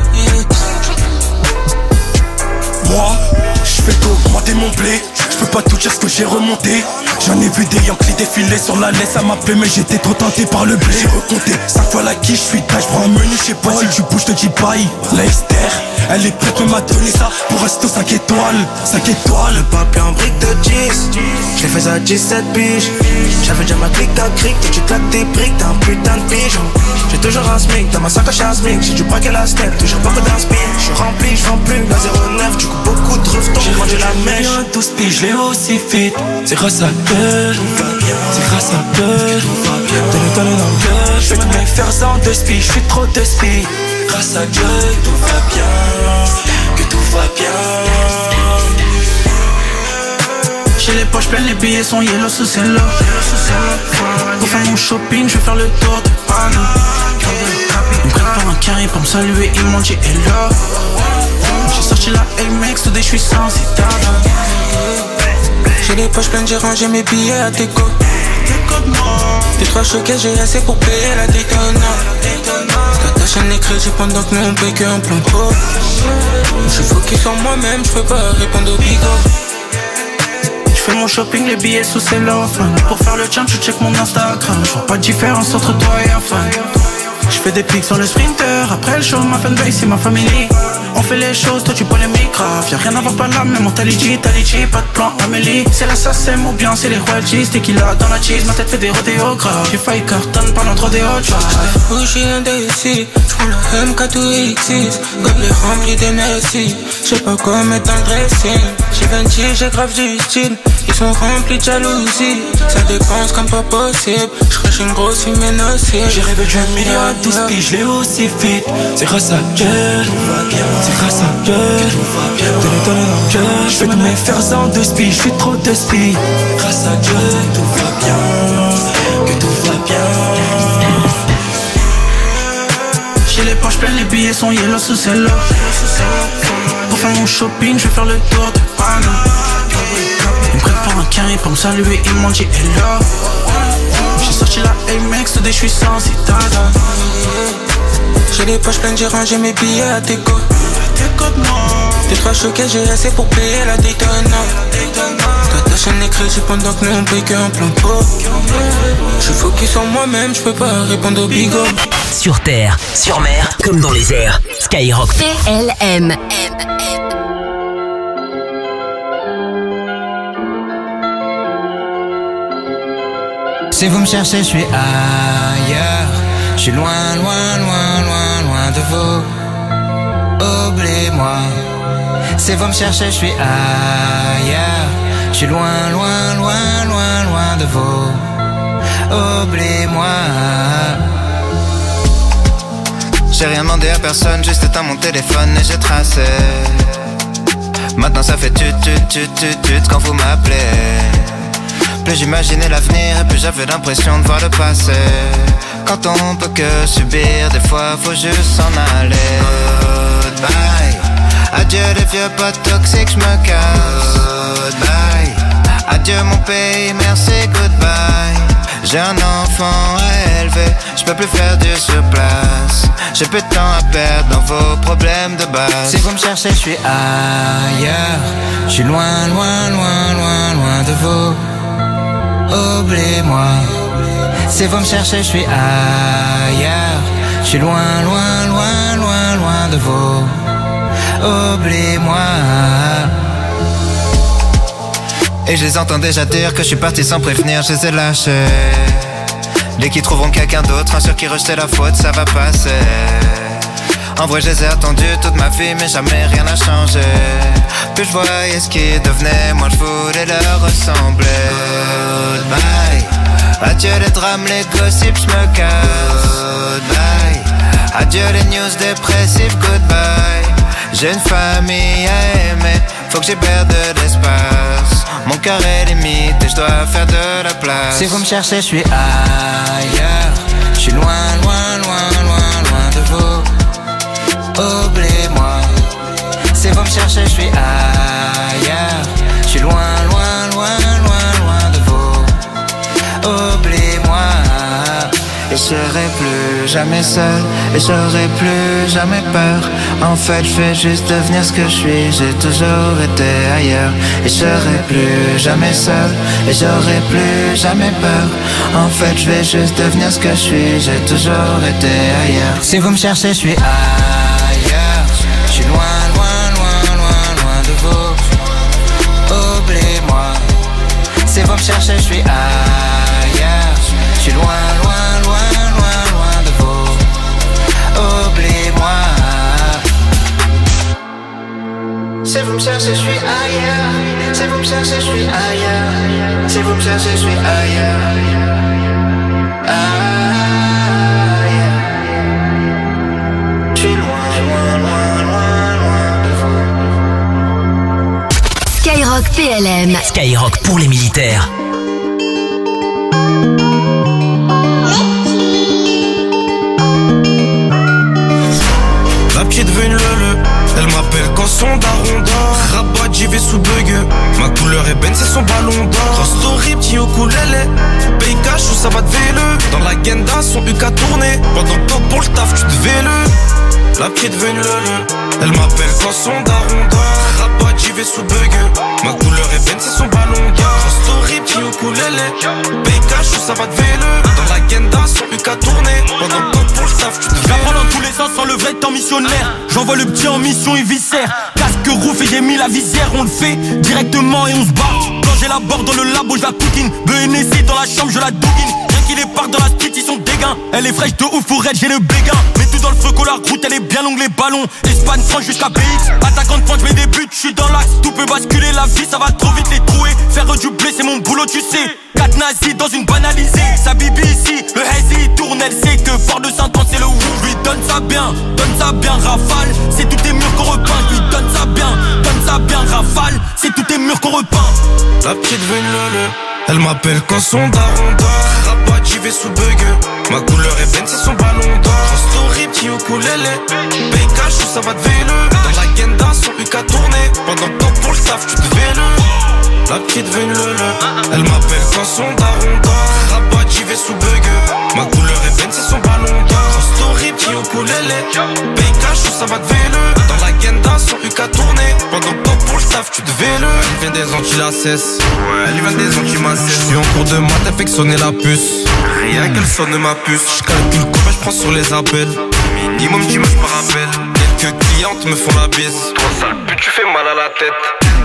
Moi, je fais qu'augmenter mon blé. Je peux pas tout tout dire ce que j'ai remonté. J'en ai vu des Yankees défiler sur la laisse à ma paix, mais j'étais trop tenté par le blé. J'ai recompté 5 fois la quiche, je suis tâche, j'prends un menu chez Paul. Si tu bouges, je te dis bye. Leicester, elle est prête, m'a donné ça pour rester 5 étoiles. 5 étoiles. Le papier en brique de 10, je l'ai fait ça à 17 piges. J'avais déjà ma clique à cric, et tu claques tes briques, t'es un putain de pigeon. J'ai toujours un smic, dans ma sacoche à smic. J'ai du braquet la step, toujours pas que d'un spin. J'suis rempli, j'vends plus, la 09, du coup beaucoup de reftons. J'ai vendu la mèche. J'ai un 12 piges, je l'ai aussi fit. C'est grâce à Dieu, c'est grâce à Dieu. Donne dans le cœur, j'fais tous mes fers en 2 spies. J'fais trop de spies. Grâce à Dieu, tout va bien, que tout va bien. J'ai les poches pleines, les billets sont yellow sous cello. Pour faire mon shopping, je vais faire le tour de Paris. Ils me préparent un carré pour me saluer, ils m'ont dit hello. J'ai sorti la Amex, tout je suis sans citadin. J'ai les poches pleines, j'ai rangé mes billets à déco. Des 3 choquets, j'ai assez pour payer la Daytona. J'attache les crédits pendant que nous on paye qu'un plein pot. J'suis focus sur moi-même, j'peux pas répondre au bigot. J'fais mon shopping, les billets sous cellophane. Pour faire le champ, tu check mon Instagram. J'vois pas de différence entre toi et un fan. J'fais des pics sur le sprinter. Après le show, ma fanbase c'est ma famille. On fait les choses, toi tu polémiques grave. Y'a rien à voir par là, mais mon Talichi, pas de plan Amélie. C'est l'assassin ou bien c'est les royalties. Tequila dans la cheese, ma tête fait des rodéos graves. J'ai failli cartonne pendant 3 des hot shots. Bougie indécis, j'prends le MK2X6. Gobelet rempli d'énergie, j'sais pas quoi mettre dans le dressing. J'ai 26, j'ai grave du style. Ils sont remplis de jalousie, ça dépense comme pas possible. J'crache une grosse fumée nocive. J'ai rêvé d'un million à 12 piges, je l'ai aussi fit. C'est grâce à Dieu, c'est grâce à Dieu. Donne dans le cœur, j'fais tous mes fers en 2 spies. J'fais trop de spies. Grâce à Dieu, tout va bien, que tout va bien. J'ai les poches pleines, les billets sont yellow sous cello. Pour faire mon shopping, je vais faire le tour de Paris. Ils me préparent un carré pour me saluer, ils m'ont dit hello. J'ai sorti la Amex, tout je suis sans citadin. J'ai les poches pleines, j'ai rangé mes billets à déco. Des 3 choquets, j'ai assez pour payer la Daytona. J'attache les crédits pendant que nous on paye qu'un plein pot. J'suis focus sur moi-même, j'peux pas répondre au bigot. Sur terre, sur mer, comme dans les airs. Skyrock PLM. Si vous me cherchez, je suis ailleurs. Je suis loin, loin, loin, loin, loin de vous. Oubliez-moi. Si vous me cherchez, je suis ailleurs. Je suis loin, loin, loin, loin, loin de vous. Oubliez-moi. J'ai rien demandé à personne, juste éteint mon téléphone et j'ai tracé. Maintenant ça fait tut quand vous m'appelez. Plus j'imaginais l'avenir et plus j'avais l'impression de voir le passé. Quand on peut que subir, des fois faut juste s'en aller. Goodbye, adieu les vieux potes toxiques, j'me casse. Goodbye, adieu mon pays, merci, goodbye. J'ai un enfant à élever, j'peux plus faire du surplace. J'ai peu de temps à perdre dans vos problèmes de base. Si vous me cherchez, je suis ailleurs. Je suis loin, loin, loin, loin, loin de vous. Oubliez-moi. Si vous me cherchez, je suis ailleurs. Je suis loin, loin, loin, loin, loin de vous. Oubliez-moi. Et je les entends déjà dire que je suis parti sans prévenir, je les ai lâchés. Dès qu'ils trouveront quelqu'un d'autre, un sur qui rejeter la faute, ça va passer. En vrai je les ai attendus toute ma vie, mais jamais rien n'a changé. Plus je voyais ce qu'ils devenaient, moi je voulais leur ressembler. Goodbye, adieu les drames, les gossips, je me casse. Goodbye, adieu les news dépressives, goodbye. J'ai une famille à aimer, faut que j'hiberne de l'espace. Mon cœur est limite et je dois faire de la place. Si vous me cherchez, je suis ailleurs. Je suis loin, loin, loin, loin, loin de vous. Oubliez-moi. Si vous me cherchez, je suis ailleurs. Je suis loin, loin, loin, loin, loin de vous. Oubliez-moi. Et serai plus jamais seul et j'aurai plus jamais peur. En fait je vais juste devenir ce que je suis. J'ai toujours été ailleurs et je serai plus jamais seul et j'aurai plus jamais peur. En fait je vais juste devenir ce que je suis. J'ai toujours été ailleurs. Si vous me cherchez je suis ailleurs. Je suis loin, loin, loin, loin, loin de vous. Oubliez-moi. Si vous me cherchez je suis ailleurs. Je suis loin, loin, loin, loin, loin de vous. Oubliez-moi. Si vous me cherchez, je suis ailleurs. Si vous me cherchez, je suis ailleurs. Si vous me cherchez, je suis ailleurs. Je suis loin, loin, loin, loin, loin de vous. Skyrock PLM. Skyrock pour les militaires. La petite veut une lele, elle m'appelle quand son daron dort. Rabat, j'y vais sous bug. Ma couleur ébène, c'est son ballon d'or. Cross story, petit ukulélé. Paye cash ou ça va te véle. Dans la genda, son UK a tourné. Pendant que pour le taf, tu devais le. La petite veut une lele, elle m'appelle quand son daron dort. Rabat, j'y vais sous bug. Ma couleur ébène, c'est son ballon d'or. Cross story, petit ukulélé. Paye cash ou ça va te véle. Dans la genda, son UK a tourné. Pendant que pour le taf, tu devais le. J'apprends dans tous les sens sans le vrai temps missionnaire. J'envoie le petit en mission, il viscère. Casque rouf et j'ai mis la visière. On le fait directement et on se bat. Quand j'ai la barre dans le labo, je la coquine. BNC dans la chambre, je la douguine. Rien qu'il est part dans la street, ils sont dégains. Elle est fraîche de ouf, ou raide, j'ai le béguin. Mets tout dans le feu, la route, elle est bien longue, les ballons. Espagne, France jusqu'à BX. Attaquant de France, je mets des buts, je suis dans l'axe. Tout peut basculer, la vie, ça va trop vite les trouer. Faire du blé, c'est mon boulot, tu sais. 4 nazis dans une banalisée. Sa bibi ici, le hazy, il tourne, elle sait que Port de Saint-Anne, c'est le ouf. Lui donne ça bien, rafale. C'est tous tes murs qu'on repeint. Lui donne ça bien, rafale. C'est tous tes murs qu'on repeint. La petite veut une lele, elle m'appelle quand son daron dort. Rabat, j'y vais sous bug. Ma couleur ébène, c'est son ballon d'or. Story, petit ukulélé. Paye cash ou ça va te véle. Dans la genda, son UK a tourné. Pendant que pour le taf, tu devais le. La petite veut une lele, elle m'appelle quand son daron dort. Rabat, j'y vais sous bug. Ma couleur ébène, c'est son ballon d'or. Story, petit ukulélé. Paye cash ou ça va te véle. Dans la genda, son UK a tourné. Pendant que pour le taf, tu devais le. Elle vient des Antilles, la cesse. Elle vient des Antilles, ma cesse. J'suis en cours de maths, elle fait que sonner la puce. Rien qu'elle sonne ma puce. J'calcule combien j'prends sur les appels. Minimum 10 matchs par appel. Quelques clientes me font la bise. Trop sale pute, tu fais mal à la tête.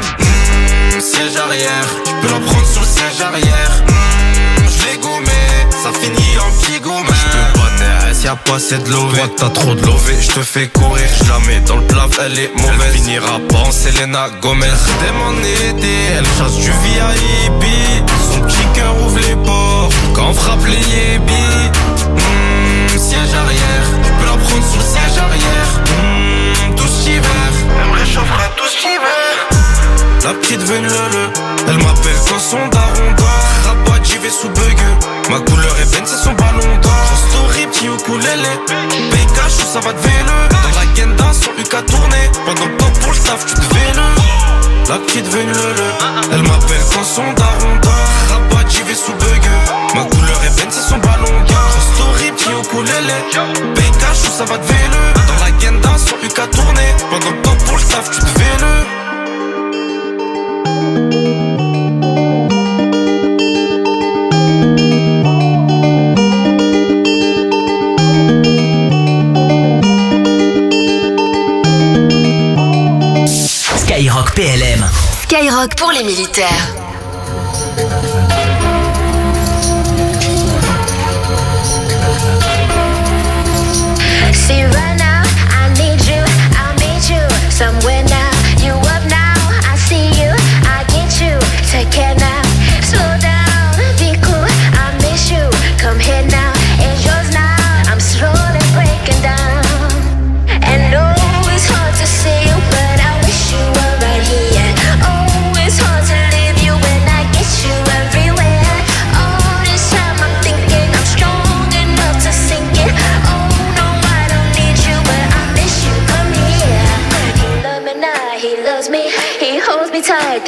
Siège arrière, tu peux l'en prendre sur le siège arrière. Je l'ai gommé, ça finit en petit gourmet. Je peux pas taire, y'a pas assez de lové. Toi t'as trop de lové, je te fais courir. Je la mets dans le plat, elle est mauvaise. Elle finira pas en Selena Gomez. Dès mon été, elle chasse du VIP. Son petit cœur ouvre les portes quand on frappe les yébis. Siège arrière, tu peux la prendre sur le siège arrière. Tout cet hiver, elle me réchauffera tout cet hiver. La petite veut une lele, elle m'appelle quand son daron dort. Rabat, j'y vais sous bug. Ma couleur ébène, c'est son ballon d'or. Story, petit ukulélé. Paye cash ou ça va te véle. Dans la genda, son UK a tourné. Pendant que pour le taf, tu devais le. La petite veut une lele, elle m'appelle quand son daron dort. Rabat, j'y vais sous bug. Ma couleur ébène, c'est son ballon d'or. Story, petit ukulélé. Paye cash ou ça va te véle. Dans la genda, son UK a tourné. Pendant que pour le taf, tu devais le. Skyrock PLM. Skyrock pour les militaires. See right now, I need you, I'll meet you somewhere now. You up now, I see you, I get you. Take care now, slow down, be cool, I miss you. Come here now, it's yours now. I'm slowly breaking down. And no, it's hard to see you, but I wish you were right here. Oh, it's hard to leave you,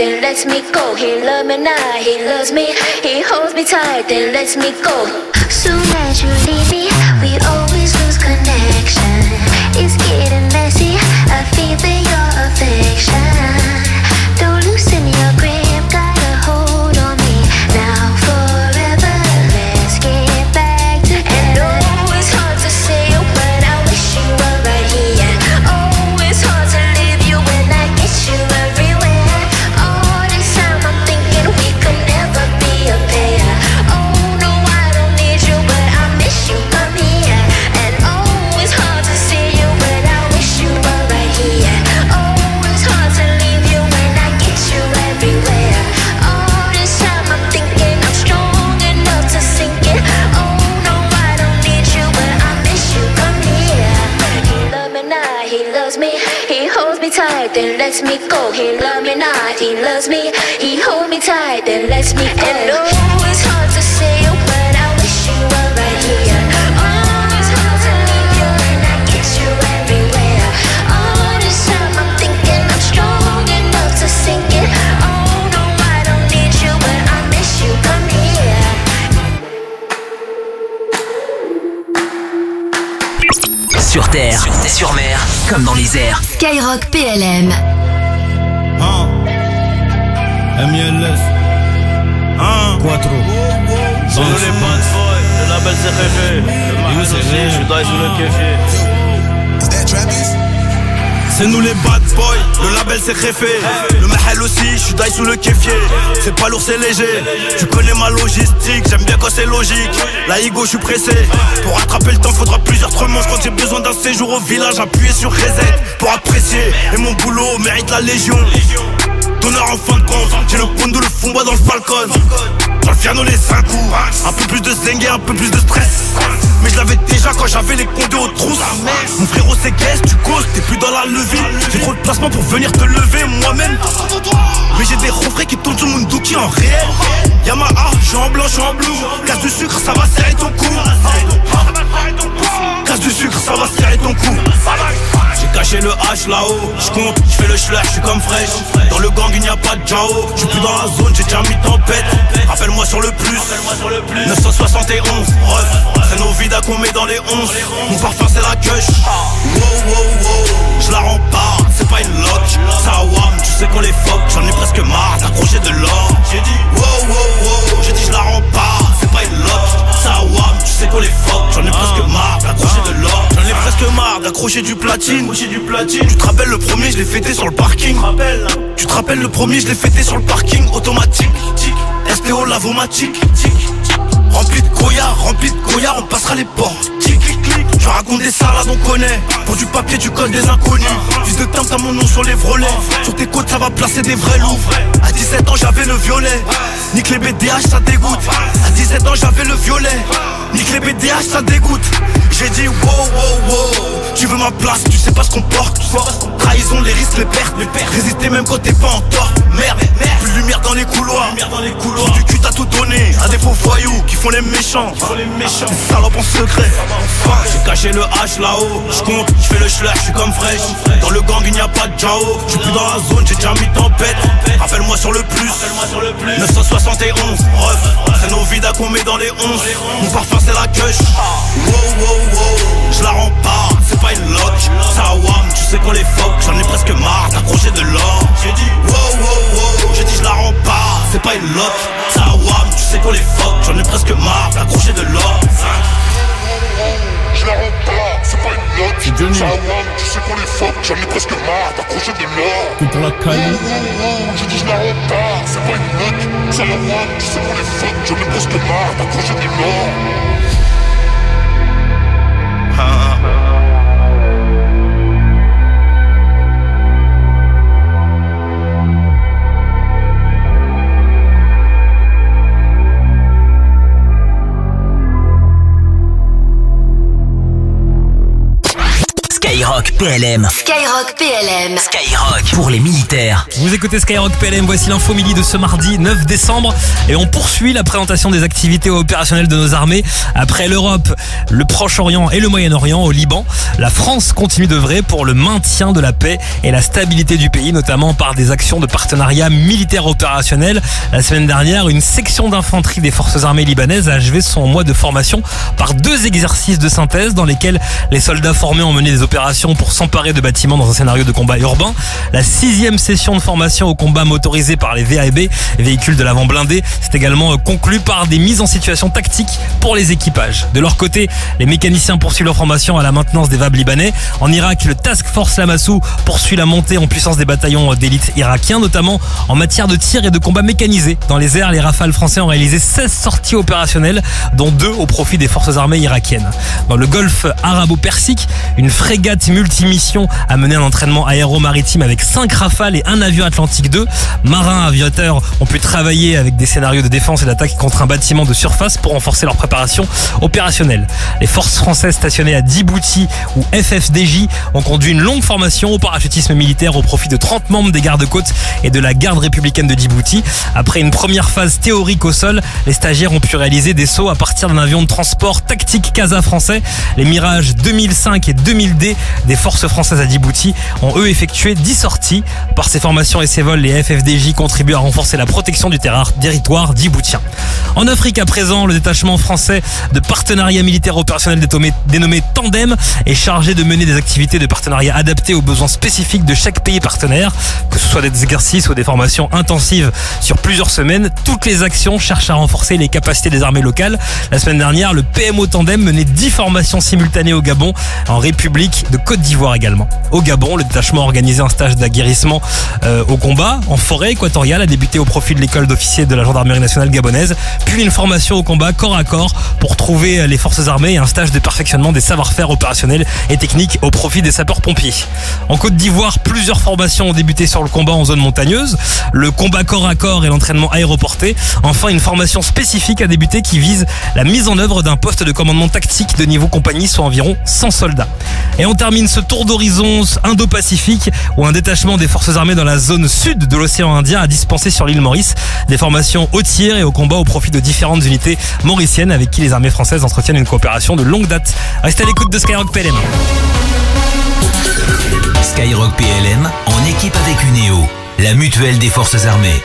then lets me go. He love me now, he loves me. He holds me tight, then lets me go. Soon as you leave me, we always lose connection. It's getting messy, I feel your affection. Don't loosen your grip, got a hold on me. Now forever, let's get back together. And oh, it's hard to say, but I wish you were right here. Oh, it's hard to leave you when I get you everywhere. All this time I'm thinking we could never be a pair. Oh no, I don't need you, but I miss you, come here. And oh, it's hard to see you, but I wish you were right here. Oh, it's hard to leave you when I get you everywhere. All this time I'm thinking I'm strong enough to sink it. Oh no, I don't need you, but I miss you, come here. He love me now, he loves me. He holds me tight, then lets me go. He love me now, he loves me. He holds me tight, then lets me go. And oh, it's hard to say, but I wish you were right here. Oh, it's hard to leave you when I get you everywhere. All this time I'm thinking I'm strong enough to sink it. Oh no, I don't need you, but I miss you, come here. Sur terre, sur mer, comme dans les airs. Skyrock PLM. MLS. Quattro. C'est nous les bad boys, le label c'est réfé. Le Mahal aussi, je suis dans le kéfier. C'est nous les bad boys, le label c'est réfé. Le Mahal aussi, je suis sous le kéfier. C'est pas lourd, c'est léger. Tu connais ma logistique, j'aime bien quand c'est logique. La Igo, je suis pressé. Pour rattraper le temps, faudra plusieurs tremanches. Quand j'ai besoin d'un séjour au village, appuyer sur reset pour apprécier. Et mon boulot mérite la légion. Donneur en fin de compte, j'ai le pondo, le fond bois dans le Falcon. Dans le piano les 5 coups. Un peu plus de zengue, un peu plus de stress. Mais je l'avais déjà quand j'avais les condés aux trousses. Mon frérot c'est guest, tu causes, t'es plus dans la levée. J'ai trop de placement pour venir te lever moi-même. Mais j'ai des refrains qui tournent sur mon dookie en réel. Yamaha, je suis en blanc, je suis en bleu. Casse du sucre, ça va serrer ton cou. Casse du sucre, ça va serrer ton cou. J'ai caché le H là-haut, j'compte, j'fais le schler, j'suis comme fraîche. Dans le gang il n'y a pas de Jao. J'suis plus dans la zone, j'ai déjà mis tempête. Rappelle-moi sur le plus 971, ref. C'est nos vidas qu'on met dans les 11. Mon parfum c'est la queuche. Wow wow wow, j'la rends pas, c'est pas une lock. Ça wam, tu sais qu'on les fuck. J'en ai presque marre d'accrocher de l'or. J'ai dit wow wow wow, j'ai dit j'la rends pas, c'est pas une lock. Ça wam, tu sais qu'on les fuck. J'en ai presque marre d'accrocher de l'or. J'en ai presque marre d'accrocher du platine. Tu te rappelles le premier, je l'ai fêté sur le parking. Tu te rappelles le premier, je l'ai fêté sur le parking. Automatique, STO lavomatique. Rempli de Goya, on passera les portes. Je raconte des salades, on connaît. Pour du papier, tu codes des inconnus. Fils de temps, t'as mon nom sur les vrolets. Sur tes côtes, ça va placer des vrais loups. À 17 ans, j'avais le violet. Nique les BDH, ça dégoûte. À 17 ans, j'avais le violet. Nique les BDH, ça dégoûte. J'ai dit wow, wow, wow. Tu veux ma place, tu sais pas ce qu'on porte. Trahison, les risques, les pertes. Résister même quand t'es pas en tort. Merde, plus de lumière dans les couloirs. Trou du cul, t'as tout donné à des faux voyous qui font les méchants. Des salopes en secret. J'ai caché le H là-haut. J'compte, j'fais le schler, j'suis comme fraîche. Dans le gang il n'y a pas de Jao. J'suis plus dans la zone, j'ai déjà mis tempête. Rappelle-moi sur le plus 971, ref. C'est nos vidas qu'on met dans les 11. Mon parfum c'est la queuche. Wow wow wow, j'la rends pas, c'est pas une lock. Ça wam, tu sais qu'on les fuck. J'en ai presque marre d'accrocher de l'or. J'ai dit wow wow wow, j'ai dit j'la rends pas, c'est pas une lock. Ça wam, tu sais qu'on les fuck. J'en ai presque marre d'accrocher de l'or. Je la rends pas, c'est pas une note. Ça wam, tu sais qu'on les fuck. J'en ai presque marre d'accrocher de l'or. Tout pour la caille. J'ai dit je la rends pas, c'est pas une note. Ça wam, tu sais qu'on les fuck. J'en ai presque marre d'accrocher de l'or. Skyrock PLM. Skyrock PLM. Skyrock pour les militaires. Vous écoutez Skyrock PLM, voici l'info midi de ce mardi 9 décembre et on poursuit la présentation des activités opérationnelles de nos armées. Après l'Europe, le Proche-Orient et le Moyen-Orient, au Liban, la France continue d'œuvrer pour le maintien de la paix et la stabilité du pays, notamment par des actions de partenariat militaire opérationnel. La semaine dernière, une section d'infanterie des forces armées libanaises a achevé son mois de formation par 2 exercices de synthèse dans lesquels les soldats formés ont mené des opérations pour s'emparer de bâtiments dans un scénario de combat urbain. La 6e session de formation au combat motorisé par les VAB, véhicules de l'avant blindé, c'est également conclu par des mises en situation tactiques pour les équipages. De leur côté, les mécaniciens poursuivent leur formation à la maintenance des VAB libanais. En Irak, le Task Force Lamassou poursuit la montée en puissance des bataillons d'élite irakiens, notamment en matière de tir et de combat mécanisé. Dans les airs, les Rafales français ont réalisé 16 sorties opérationnelles, dont 2 au profit des forces armées irakiennes. Dans le golfe arabo-persique, une frégate multimission a mené un entraînement aéro-maritime avec 5 Rafales et un avion Atlantique 2. Marins aviateurs ont pu travailler avec des scénarios de défense et d'attaque contre un bâtiment de surface pour renforcer leur préparation opérationnelle. Les forces françaises stationnées à Djibouti ou FFDJ ont conduit une longue formation au parachutisme militaire au profit de 30 membres des gardes-côtes et de la garde républicaine de Djibouti. Après une première phase théorique au sol, les stagiaires ont pu réaliser des sauts à partir d'un avion de transport tactique CASA français. Les Mirage 2005 et 2000D des forces françaises à Djibouti ont eux effectué 10 sorties. Par ces formations et ces vols, les FFDJ contribuent à renforcer la protection du territoire djiboutien. En Afrique à présent, le détachement français de partenariat militaire opérationnel dénommé Tandem est chargé de mener des activités de partenariat adaptées aux besoins spécifiques de chaque pays partenaire, que ce soit des exercices ou des formations intensives sur plusieurs semaines. Toutes les actions cherchent à renforcer les capacités des armées locales. La semaine dernière, le PMO Tandem menait 10 formations simultanées au Gabon, en République de Côte d'Ivoire également. Au Gabon, le détachement a organisé un stage d'aguerrissement au combat en forêt équatoriale, a débuté au profit de l'école d'officiers de la gendarmerie nationale gabonaise, puis une formation au combat corps à corps pour trouver les forces armées et un stage de perfectionnement des savoir-faire opérationnels et techniques au profit des sapeurs-pompiers. En Côte d'Ivoire, plusieurs formations ont débuté sur le combat en zone montagneuse, le combat corps à corps et l'entraînement aéroporté. Enfin, une formation spécifique a débuté qui vise la mise en œuvre d'un poste de commandement tactique de niveau compagnie, soit environ 100 soldats. Et on termine ce tour d'horizon Indo-Pacifique où un détachement des forces armées dans la zone sud de l'océan Indien a dispensé sur l'île Maurice des formations au tir et au combat au profit de différentes unités mauriciennes avec qui les armées françaises entretiennent une coopération de longue date. Restez à l'écoute de Skyrock PLM. Skyrock PLM en équipe avec Uneo, la mutuelle des forces armées.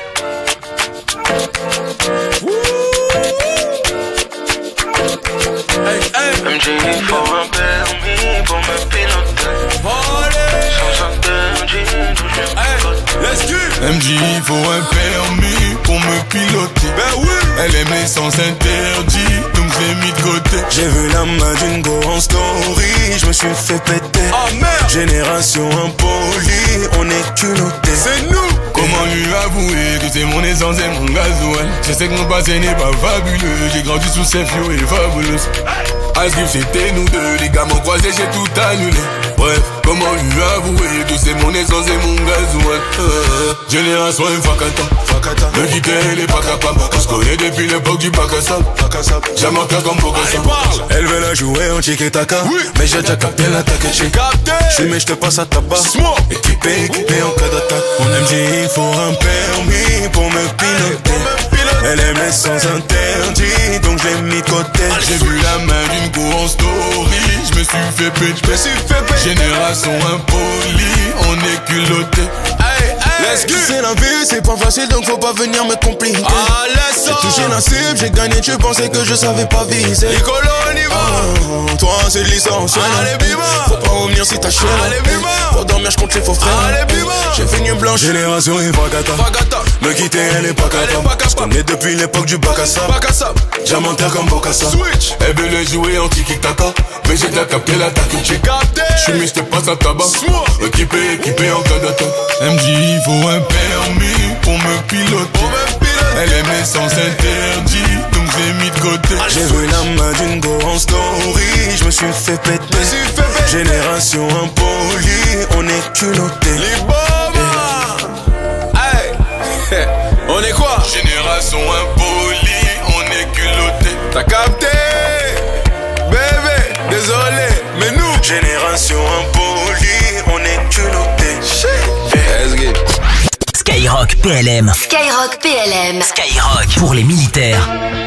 MJ faut un permis pour me piloter. Sans interdit, d'où je MJ faut un permis pour me piloter. Ben oui. Elle aimait sans interdit, donc j'ai mis de côté. J'ai vu la main d'une go en story, je me suis fait péter. Oh merde. Génération impolie, on est culotté. C'est nous. Comment lui avouer que c'est mon essence et mon gasoil? Je sais que mon passé n'est pas fabuleux. J'ai grandi sous ces fio et fabuleux. Ice Cube c'était nous deux, les gars m'ont croisé, j'ai tout annulé. Bref, comment lui avouer que c'est mon essence et mon gasoil? Génération Fakata, me quitter elle est pas capable. On se connaît depuis l'époque du bac à sable. J'aime un cas comme Bokassa. Elle veut la jouer en tiki-taka, oui. Mais j'ai déjà capté l'attaque. J'ai capté. J'suis mais j'te passe à tabac. Équipé en cas d'attaque. Mon MJ il faut un permis pour me piloter. Elle aime les sans interdit, donc je l'ai mis de côté. J'ai vu la main d'une go en story, je me suis fait péter. Génération impolie, on est culotté. C'est la vie, c'est pas facile donc faut pas venir me compliquer. J'ai touché la cible, j'ai gagné, tu pensais que je savais pas viser. Toi c'est licencié. Faut pas revenir si t'as chier. Pour dormir, j'compte les faux frères. J'ai fait une blanche. Génération Fakata, me quitter elle est pas capable. J'connais depuis l'époque du bac à sable. Diamantaire comme Bokassa. Elle veut le jouer en tiki-taka, mais j'ai déjà capté l'attaque. J'suis mis, j'te passe à tabac. Équipé en cas d'attaque. MJ il faut un permis pour me piloter. Elle aimait sans interdit, donc j'ai mis de côté. J'ai vu la main d'une go en story, je me suis fait péter. Génération impolie, on est culotté. On est quoi? Génération impolie, on est culotté. T'as capté? Bébé, désolé, mais nous Génération impolie, on est culottés. Skyrock PLM. Skyrock PLM. Skyrock pour les militaires.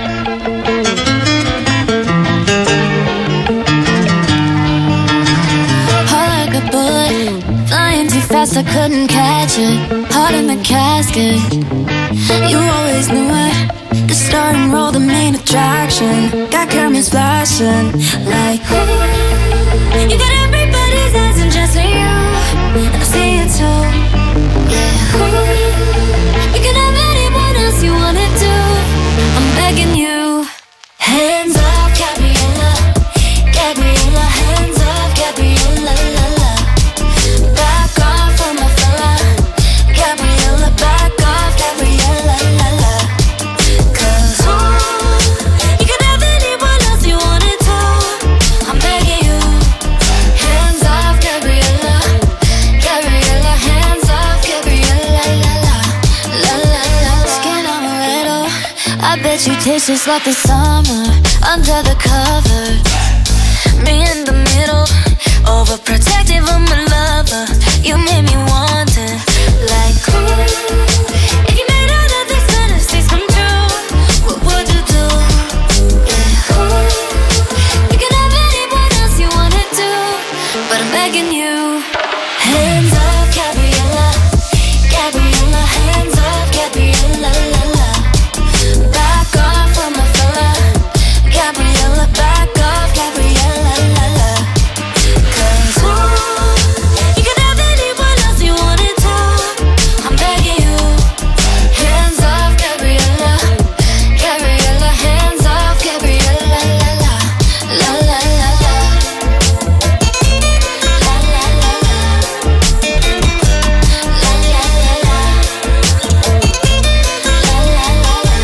Like a bullet, flying too fast, I couldn't catch it. Heart in the casket, you always knew it. The star and roll, the main attraction. Got cameras flashing like you got everybody's eyes and just for you. And I see it too. Yeah, you can have anyone else you wanna do. I'm begging you. Hands up, Gabriella, Gabriella. Hands up, Gabriella, la la. Back off from my fella, Gabriella. Back off, Gabriella, la la. 'Cause you can have anyone else you wanted to. I'm begging you. Hands off, Gabriella, Gabriella. Hands off, Gabriella, la la, la la la. Skin on a riddle, I bet you taste just like the summer under the covers. Me in the middle, overprotective of my lover. You made me want it, like if you made all of these fantasies come true, what would you do? Yeah, you can have anyone else you wanna do, but I'm begging you. Hands up, Gabriella, Gabriella. Hands up, Gabriella, la la. Back off from my fella, Gabriella. Back off, Gabriella, la la. 'Cause you can have anyone else you wanted to. I'm begging you. Hands off, Gabriella, Gabriella. Hands off, Gabriella, la la, la la la la. La la la la. La la la la. La la la la.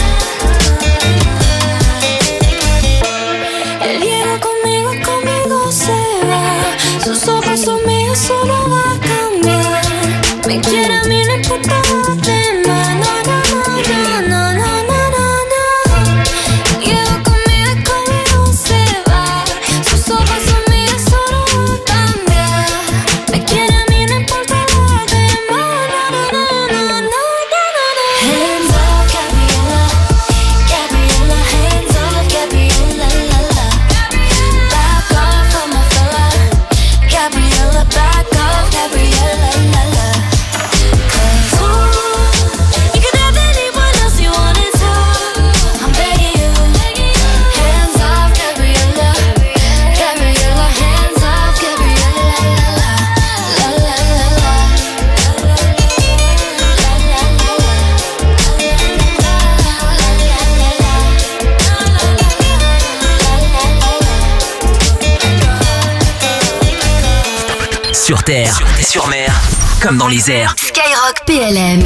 Él llega conmigo, conmigo se va. Sus ojos son míos, solo va a cambiar. Me quiere a mí, no importa los demás. No, no, no, no, no, no, no, no. Llega conmigo, conmigo se va. Sus ojos son míos, solo va a cambiar. Me quiere a mí, no importa los demás. No, no, no, no, no, no, no. Hands up, Gabriella, Gabriella. Hands up, Gabriella, la la. Back off from my fella, Gabriella. Back off, Gabriella, la la. 'Cause you can have anyone else you wanted to. I'm begging you. Hands off, Gabriella, Gabriella. Hands off, Gabriella, la la, la la la la. Sur terre, sur mer, comme dans les airs. Skyrock PLM.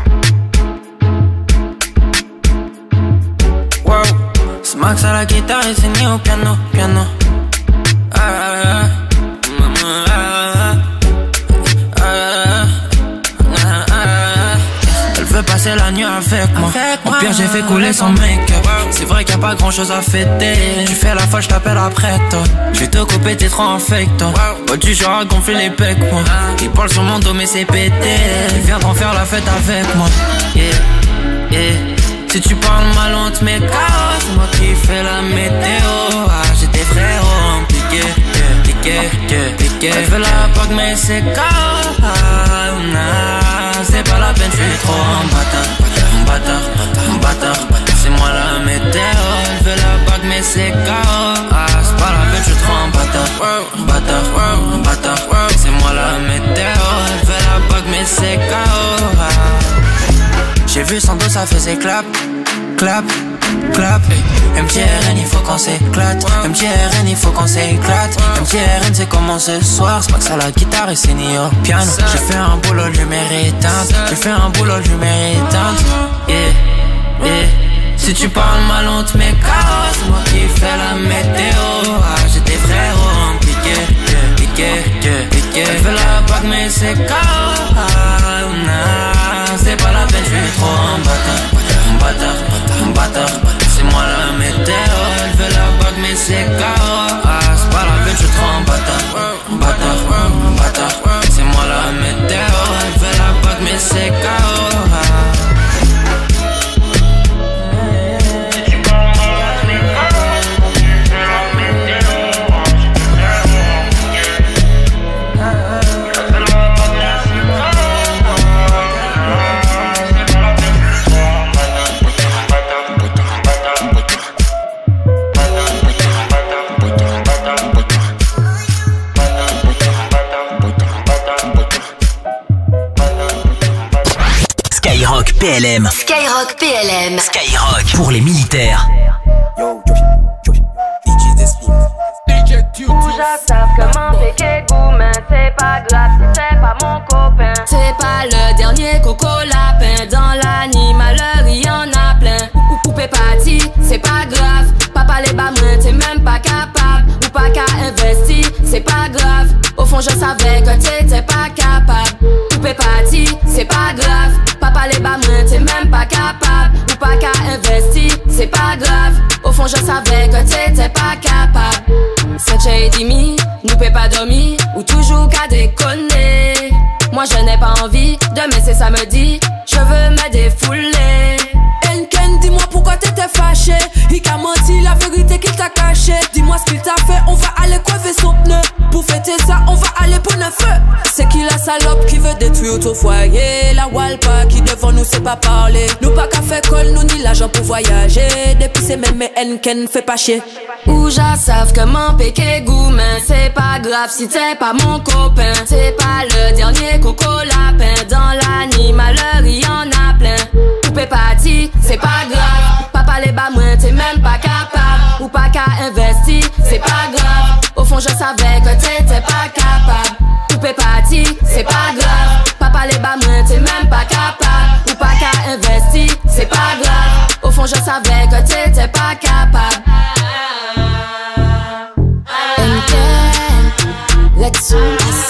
Wow, c'est Max à la guitare et c'est Neo au piano, piano. Ah, ah, ah, ah, ah, ah. Elle veut passer la nuit avec moi. Au pire j'ai fait couler son make-up. C'est vrai qu'il y a pas grand chose à fêter. Tu fais la folle, je t'appelle après toi. Je vais te couper, t'es trop en fake toi. Oh, tu genre à gonfler les pecs moi. Il parle sur mon dos mais c'est pété. Ils viendront faire la fête avec moi. Yeah, yeah. Si tu parles mal on te met KO. C'est moi qui fais la météo. Ah j'ai des frérots piqué, piqué. Elle veut la PAC mais c'est KO. Ah nah, c'est pas la peine, je suis trop un bâtard. C'est moi la météo. Elle veut la PAC mais c'est KO. Ah c'est pas la peine, je suis trop un bâtard. C'est moi la météo. Elle veut la PAC mais c'est KO. Ah. J'ai vu son dos, ça faisait clap, clap, clap. MTRN, il faut qu'on s'éclate. MTRN, il faut qu'on s'éclate. MTRN, c'est comment ce soir. C'est Max à la guitare et c'est Neo au piano. J'ai fait un boulot, lumière éteinte. Yeah, yeah. Si tu parles mal, on te met KO. C'est moi qui fais la météo. Ah, j'ai des frérots piqué. Elle veut la PAC mais c'est KO. Ah, nah, c'est pas la peine, je suis trop un bâtard. C'est moi la météo. Elle veut la PAC mais c'est KO. Ah, c'est pas la peine, je suis trop un PLM. Skyrock PLM. Skyrock pour les militaires. Savent comment péquer goût, mais c'est pas grave si c'est pas mon copain. C'est pas le dernier coco lapin. Dans l'animaleur, y en a plein. Ou poupée party, c'est pas grave. Papa les bas moins, t'es même pas capable. Ou pas qu'à investir, c'est pas grave. Au fond, je savais que t'étais pas capable. Poupée party, c'est pas grave. Papa les bas moins, t'es même pas capable. Ou pas qu'à investir, c'est pas grave. Au fond, je savais que t'étais pas capable. Saint-Chay Dimi, nous peut pas dormir ou toujours qu'à déconner. Moi je n'ai pas envie de me laisser samedi, je veux me défouler. Enken, dis-moi pourquoi t'étais fâché. Il t'a menti la vérité qu'il t'a caché. Dis-moi ce qu'il t'a fait, on va aller crever son pneu. Pour fêter ça, on va aller pour le feu. C'est qui la salope qui veut détruire ton foyer? La Walpa qui devant nous sait pas parler. Nous pas qu'à faire colle, nous ni l'argent pour voyager. Depuis c'est même Enken fait pas chier. Ou j'en savent comment péquer goût, mais c'est pas grave si t'es pas mon copain. C'est pas le dernier coco lapin. Dans l'animaleur, y en a plein. Poupée party, c'est pas grave. Papa les bas moins, t'es même pas capable. Ou pas qu'à investir, c'est pas grave. Au fond, je savais que t'étais pas capable. Poupée party, c'est pas grave. Papa les bas moins, t'es même pas capable. Ou pas qu'à investir, c'est pas grave. Au fond, je savais que t'étais pas capable. Let's go.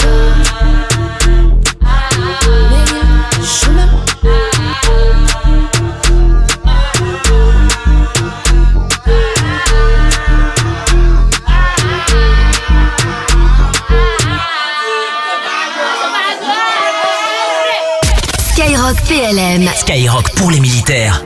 Skyrock PLM. Skyrock pour les militaires.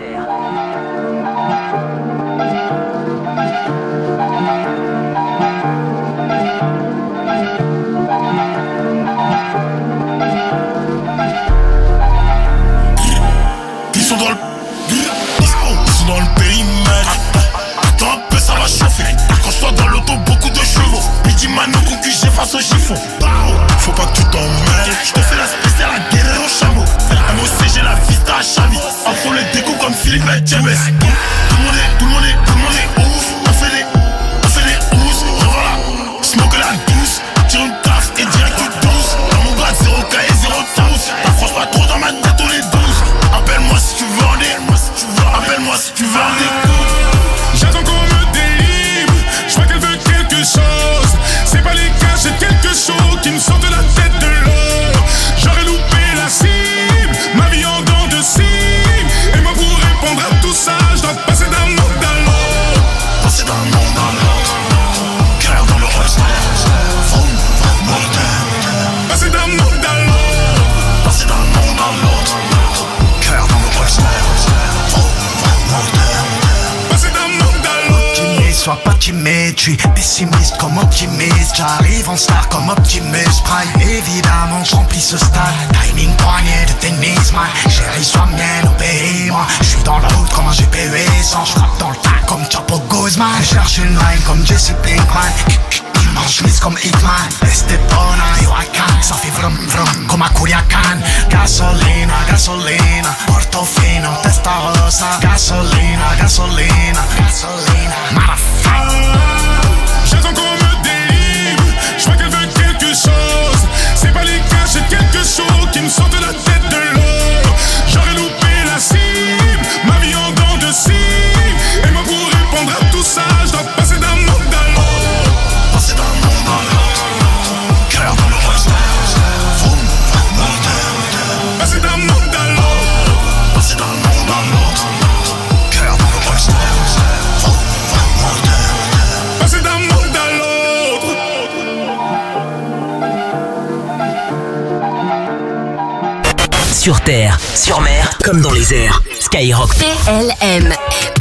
Ils sont dans le périmètre. Attends un peu, ça va chauffer. Accroche-toi dans l'auto, beaucoup de chevaux. Pidi Mano, concu, j'ai face au chiffon. Faut pas que tu t'emmêles. Je te fais la spéciale, la guerre au chameau. MOC, j'ai la vista à Chavi. Après les décos comme Philippe et James. Tout le monde est ouf. On fait des housses. Revoilà, smoke la douce. Tire une taf et direct une douce. Dans mon grade, 0K et 0 tous. T'approches pas trop dans ma tête, on est 12. Appelle-moi si tu veux en appelle-moi si tu veux en écoute. J'attends qu'on me délivre. Je vois qu'elle veut quelque chose. C'est pas les cas, j'ai quelque chose qui me sort de la tête de l'eau. J'aurais loupé la cible, ma vie en dents de cible. Et moi pour répondre à tout ça, je dois passer d'un monde à l'autre. Passer d'un monde à l'autre. Cœur dans le holster. Passer d'un monde à l'autre. Passer d'un monde à l'autre. Cœur dans le holster. Sois pas timide, je suis pessimiste comme optimiste. J'arrive en star comme Optimus Prime. Évidemment, j'remplis ce stade. Timing poignet de tennis, man. Chérie, sois mienne, obéis-moi. Je suis dans la route comme un GPU sans. J'frappe dans le tas comme Chapo Guzman. Cherche une line comme Jesse Pinkman. Chemise comme Hitman. Estepona, Yoacan. Ça fait vrum vrum comme à Culiacan. Gasolina, gasolina. Portofino, Testarossa. Gasolina, gasolina, gasolina. J'attends qu'on me délivre. Je vois qu'elle veut quelque chose. C'est pas les cas, j'ai quelque chose qui me sort de la tête de l'eau. J'aurais loupé la cible, ma vie en dents de cible. Et moi pour répondre à tout ça, je dois passer d'un monde à l'autre. Passer d'un monde à l'autre. Cœur dans le holster. Passer d'un monde à l'autre. Passer d'un monde à l'autre. Cœur dans le holster. Passer d'un monde à l'autre. Sur terre, sur mer, comme dans les airs. Skyrock PLM.